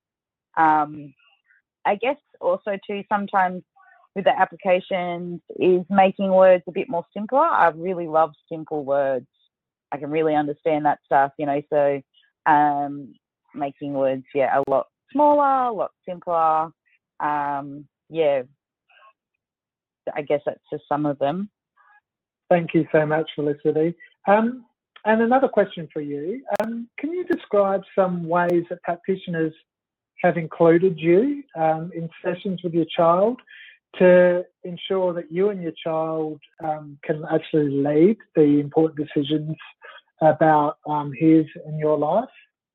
I guess also too, sometimes with the applications is making words a bit more simpler. I really love simple words. I can really understand that stuff, you know, so making words, yeah, a lot smaller, a lot simpler. Yeah, I guess that's just some of them. Thank you so much, Felicity. And another question for you. Can you describe some ways that practitioners have included you in sessions with your child to ensure that you and your child can actually lead the important decisions about his and your life?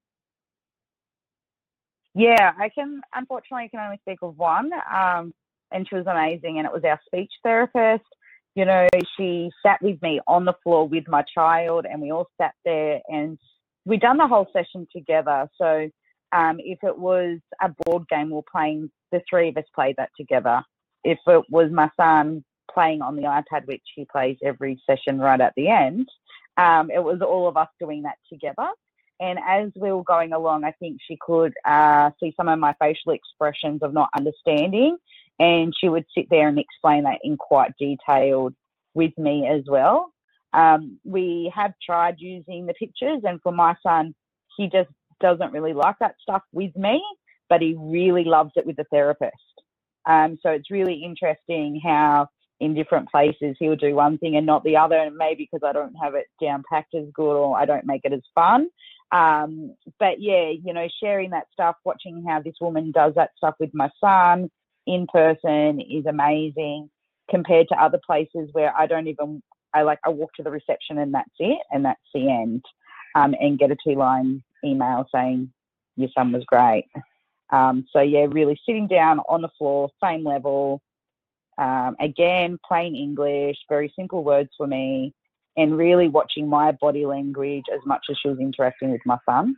Yeah, unfortunately, I can only speak of one, and she was amazing, and it was our speech therapist. You know, she sat with me on the floor with my child, and we all sat there, and we'd done the whole session together. So if it was a board game we're playing, the three of us played that together. If it was my son playing on the iPad, which he plays every session right at the end, it was all of us doing that together. And as we were going along, I think she could see some of my facial expressions of not understanding, and she would sit there and explain that in quite detailed with me as well. We have tried using the pictures, and for my son, he just doesn't really like that stuff with me, but he really loves it with the therapist. So it's really interesting how in different places he'll do one thing and not the other, and maybe because I don't have it down packed as good or I don't make it as fun. But yeah, you know, sharing that stuff, watching how this woman does that stuff with my son in person is amazing compared to other places where I walk to the reception and that's it, and that's the end, and get a 2-line email saying your son was great. So yeah, really sitting down on the floor, same level, again, plain English, very simple words for me, and really watching my body language as much as she was interacting with my son.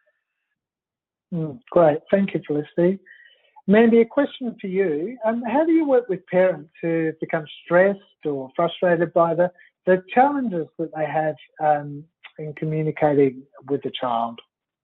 Great. Thank you, Felicity. Mandy, a question for you. How do you work with parents who become stressed or frustrated by the challenges that they have in communicating with the child?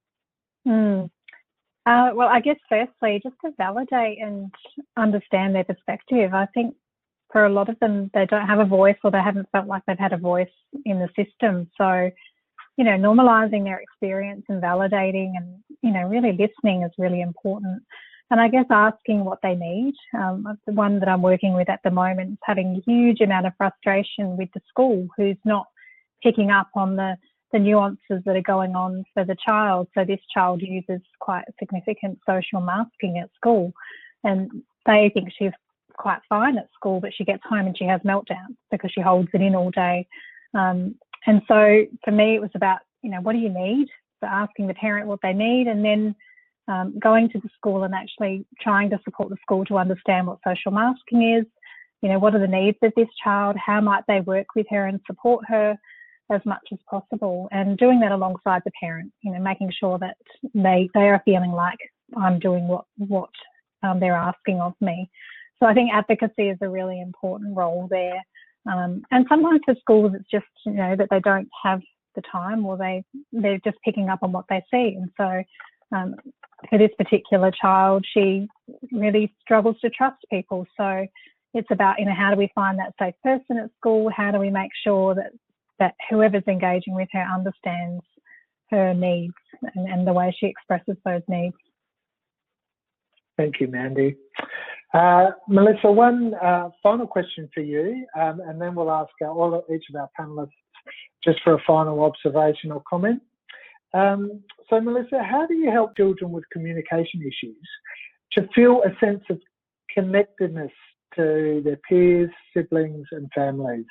Well, I guess firstly, just to validate and understand their perspective. I think for a lot of them, they don't have a voice, or they haven't felt like they've had a voice in the system. So, you know, normalising their experience and validating and, you know, really listening is really important. And I guess asking what they need. The one that I'm working with at the moment is having a huge amount of frustration with the school, who's not picking up on the nuances that are going on for the child. So this child uses quite significant social masking at school, and they think she's quite fine at school, but she gets home and she has meltdowns because she holds it in all day. And so for me, it was about, you know, what do you need? So asking the parent what they need, and then going to the school and actually trying to support the school to understand what social masking is. You know, what are the needs of this child? How might they work with her and support her as much as possible, and doing that alongside the parent, you know, making sure that they are feeling like I'm doing what they're asking of me. So I think advocacy is a really important role there. And sometimes for schools, it's just, that they don't have the time, or they're just picking up on what they see. And so for this particular child, she really struggles to trust people. So it's about, how do we find that safe person at school? How do we make sure that whoever's engaging with her understands her needs and the way she expresses those needs? Thank you, Mandy. Melissa, one final question for you, and then we'll ask each of our panellists just for a final observation or comment. So, Melissa, how do you help children with communication issues to feel a sense of connectedness to their peers, siblings, and families?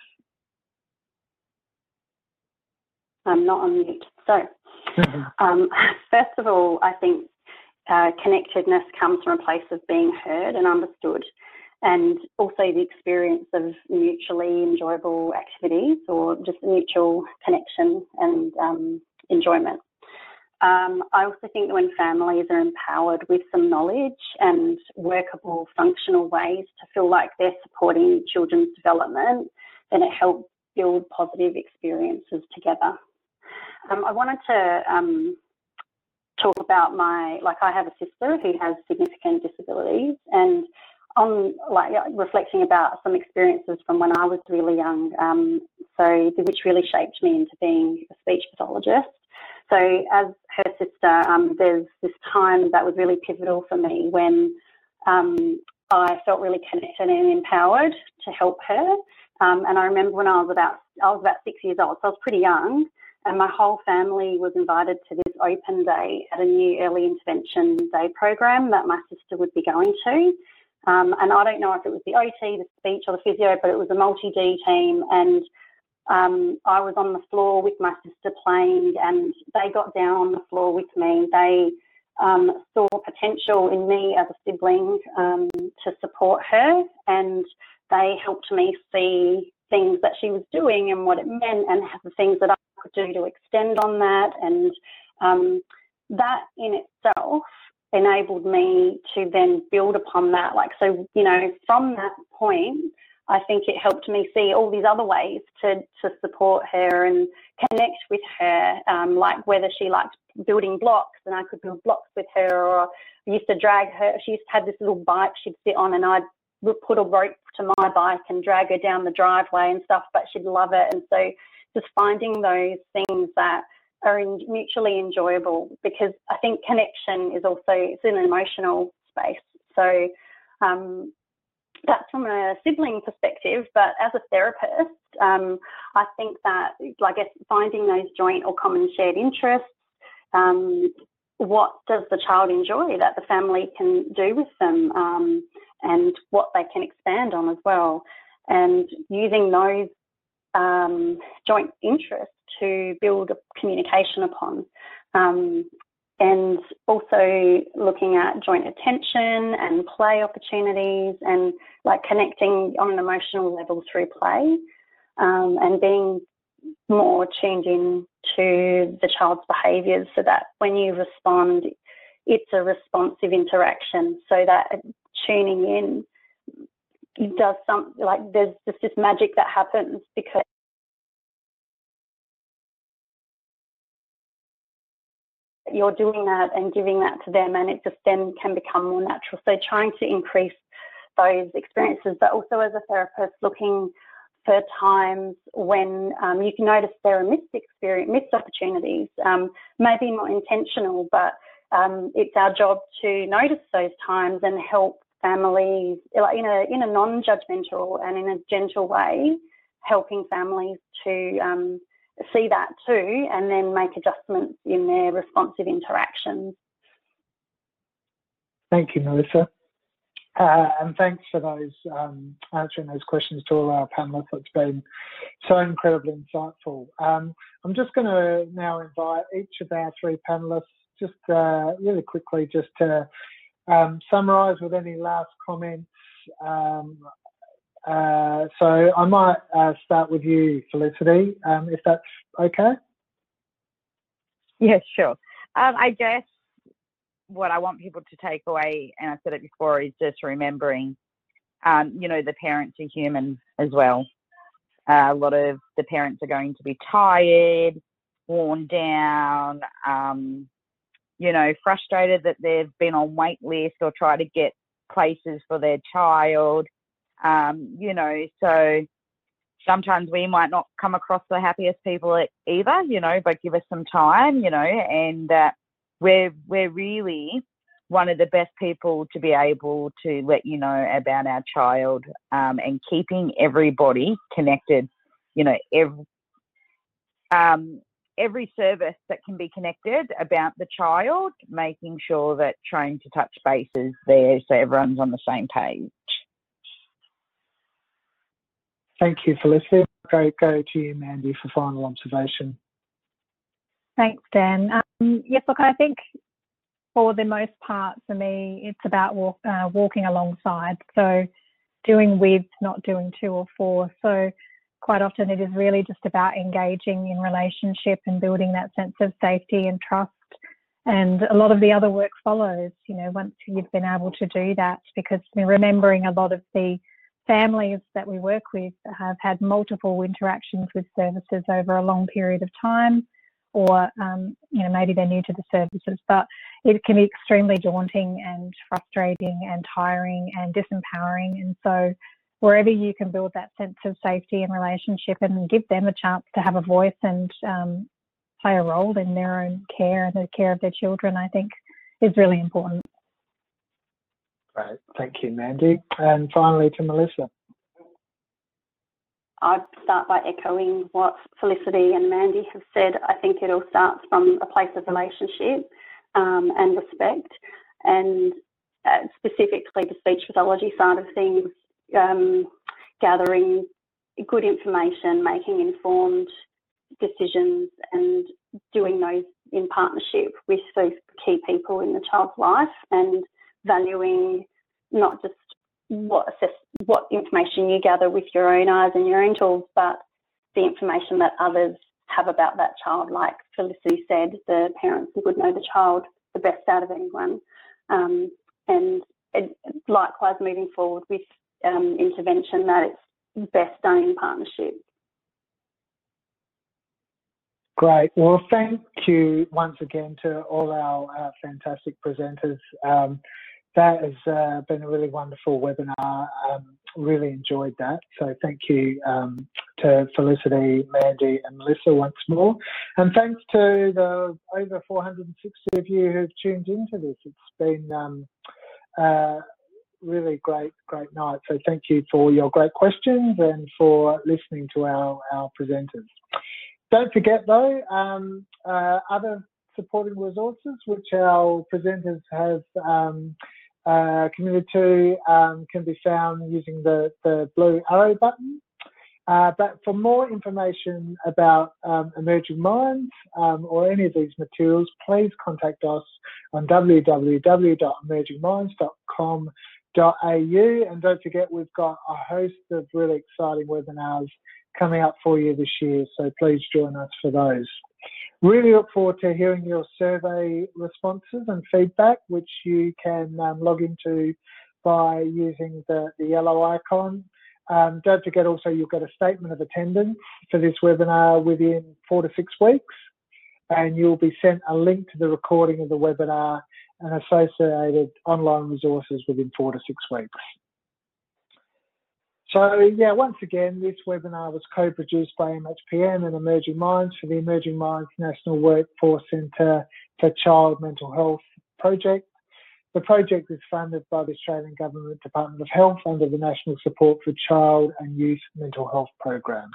I'm not on mute. So, first of all, I think connectedness comes from a place of being heard and understood, and also the experience of mutually enjoyable activities, or just mutual connection and enjoyment. I also think that when families are empowered with some knowledge and workable, functional ways to feel like they're supporting children's development, then it helps build positive experiences together. I wanted to talk about I have a sister who has significant disabilities, and on reflecting about some experiences from when I was really young, which really shaped me into being a speech pathologist. So as her sister, there's this time that was really pivotal for me when I felt really connected and empowered to help her. And I remember when I was about 6 years old, so I was pretty young, and my whole family was invited to this open day at a new early intervention day program that my sister would be going to. And I don't know if it was the OT, the speech, or the physio, but it was a multi-D team, and I was on the floor with my sister playing, and they got down on the floor with me. They saw potential in me as a sibling to support her, and they helped me see things that she was doing and what it meant, and the things that I could do to extend on that. And that in itself enabled me to then build upon that. From that point, I think it helped me see all these other ways to support her and connect with her, like whether she liked building blocks and I could build blocks with her, or I used to drag her. She used to have this little bike she'd sit on, and I'd put a rope to my bike and drag her down the driveway and stuff, but she'd love it. And so just finding those things that are mutually enjoyable, because I think connection is also, it's an emotional space. So that's from a sibling perspective, but as a therapist, I think that, finding those joint or common shared interests, what does the child enjoy that the family can do with them, and what they can expand on as well, and using those joint interests to build a communication upon. And also looking at joint attention and play opportunities, and connecting on an emotional level through play, and being more tuned in to the child's behaviours, so that when you respond, it's a responsive interaction, so that tuning in does something, there's just this magic that happens because you're doing that and giving that to them, and it just then can become more natural. So trying to increase those experiences, but also as a therapist, looking for times when you can notice there are missed opportunities, maybe not intentional, but it's our job to notice those times and help families in a non-judgmental and in a gentle way, helping families to see that too, and then make adjustments in their responsive interactions. Thank you, Melissa. And thanks for those answering those questions to all our panellists. It's been so incredibly insightful. I'm just going to now invite each of our three panellists just really quickly just to summarise with any last comments. So I might start with you, Felicity, if that's okay. Yeah, sure. I guess what I want people to take away, and I said it before, is just remembering the parents are human as well. A lot of the parents are going to be tired, worn down, frustrated that they've been on wait lists or try to get places for their child. So sometimes we might not come across the happiest people either, but give us some time, and we're really one of the best people to be able to let you know about our child, and keeping everybody connected, every service that can be connected about the child, making sure that trying to touch base is there so everyone's on the same page. Thank you, Felicity. Go to you, Mandy, for final observation. Thanks, Dan. Yes, look, I think for the most part, for me, it's about walking alongside. So doing with, not doing to or for. So quite often it is really just about engaging in relationship and building that sense of safety and trust. And a lot of the other work follows, once you've been able to do that, because remembering a lot of the families that we work with have had multiple interactions with services over a long period of time, or maybe they're new to the services, but it can be extremely daunting and frustrating and tiring and disempowering. And so wherever you can build that sense of safety and relationship and give them a chance to have a voice and play a role in their own care and the care of their children, I think is really important. Great. Thank you, Mandy. And finally to Melissa. I'd start by echoing what Felicity and Mandy have said. I think it all starts from a place of relationship and respect, and specifically the speech pathology side of things, gathering good information, making informed decisions, and doing those in partnership with those key people in the child's life, and valuing not just what information you gather with your own eyes and your own tools, but the information that others have about that child. Like Felicity said, the parents would know the child the best out of anyone. And likewise, moving forward with intervention, that it's best done in partnership. Great. Well, thank you once again to all our fantastic presenters. That has been a really wonderful webinar. Really enjoyed that. So thank you to Felicity, Mandy and Melissa once more. And thanks to the over 460 of you who've tuned into this. It's been really great night. So thank you for your great questions and for listening to our presenters. Don't forget though, other supporting resources which our presenters have committed to can be found using the blue arrow button. But for more information about Emerging Minds or any of these materials, please contact us on www.emergingminds.com.au. And don't forget, we've got a host of really exciting webinars coming up for you this year, so please join us for those. Really look forward to hearing your survey responses and feedback, which you can log into by using the yellow icon. Don't forget also you'll get a statement of attendance for this webinar within 4 to 6 weeks, and you'll be sent a link to the recording of the webinar and associated online resources within 4 to 6 weeks. So yeah, once again, this webinar was co-produced by MHPN and Emerging Minds for the Emerging Minds National Workforce Centre for Child Mental Health project. The project is funded by the Australian Government Department of Health under the National Support for Child and Youth Mental Health Program.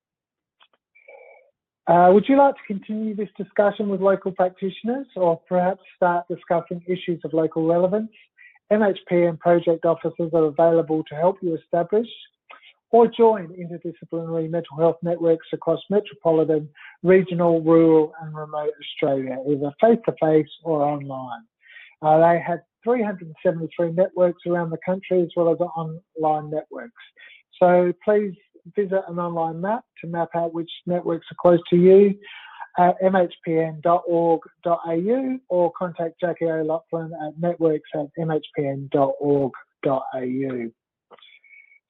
Would you like to continue this discussion with local practitioners, or perhaps start discussing issues of local relevance? MHPN project officers are available to help you establish or join interdisciplinary mental health networks across metropolitan, regional, rural and remote Australia, either face-to-face or online. They have 373 networks around the country as well as online networks. So please visit an online map to map out which networks are close to you at mhpn.org.au, or contact Jackie O'Loughlin at networks@mhpn.org.au.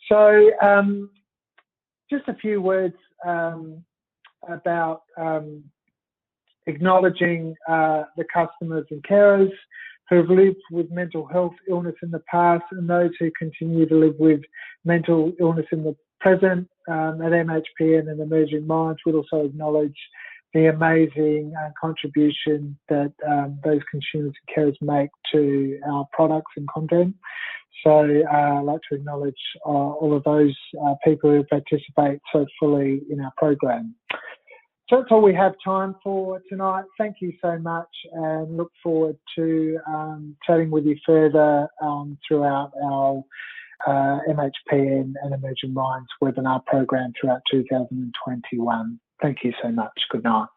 So just a few words about acknowledging the customers and carers who have lived with mental health illness in the past and those who continue to live with mental illness in the present. At MHPN and Emerging Minds, we'd also acknowledge the amazing contribution that those consumers and carers make to our products and content. So I'd like to acknowledge all of those people who participate so fully in our program. So that's all we have time for tonight. Thank you so much, and look forward to chatting with you further throughout our MHPN and Emerging Minds webinar program throughout 2021. Thank you so much. Good night.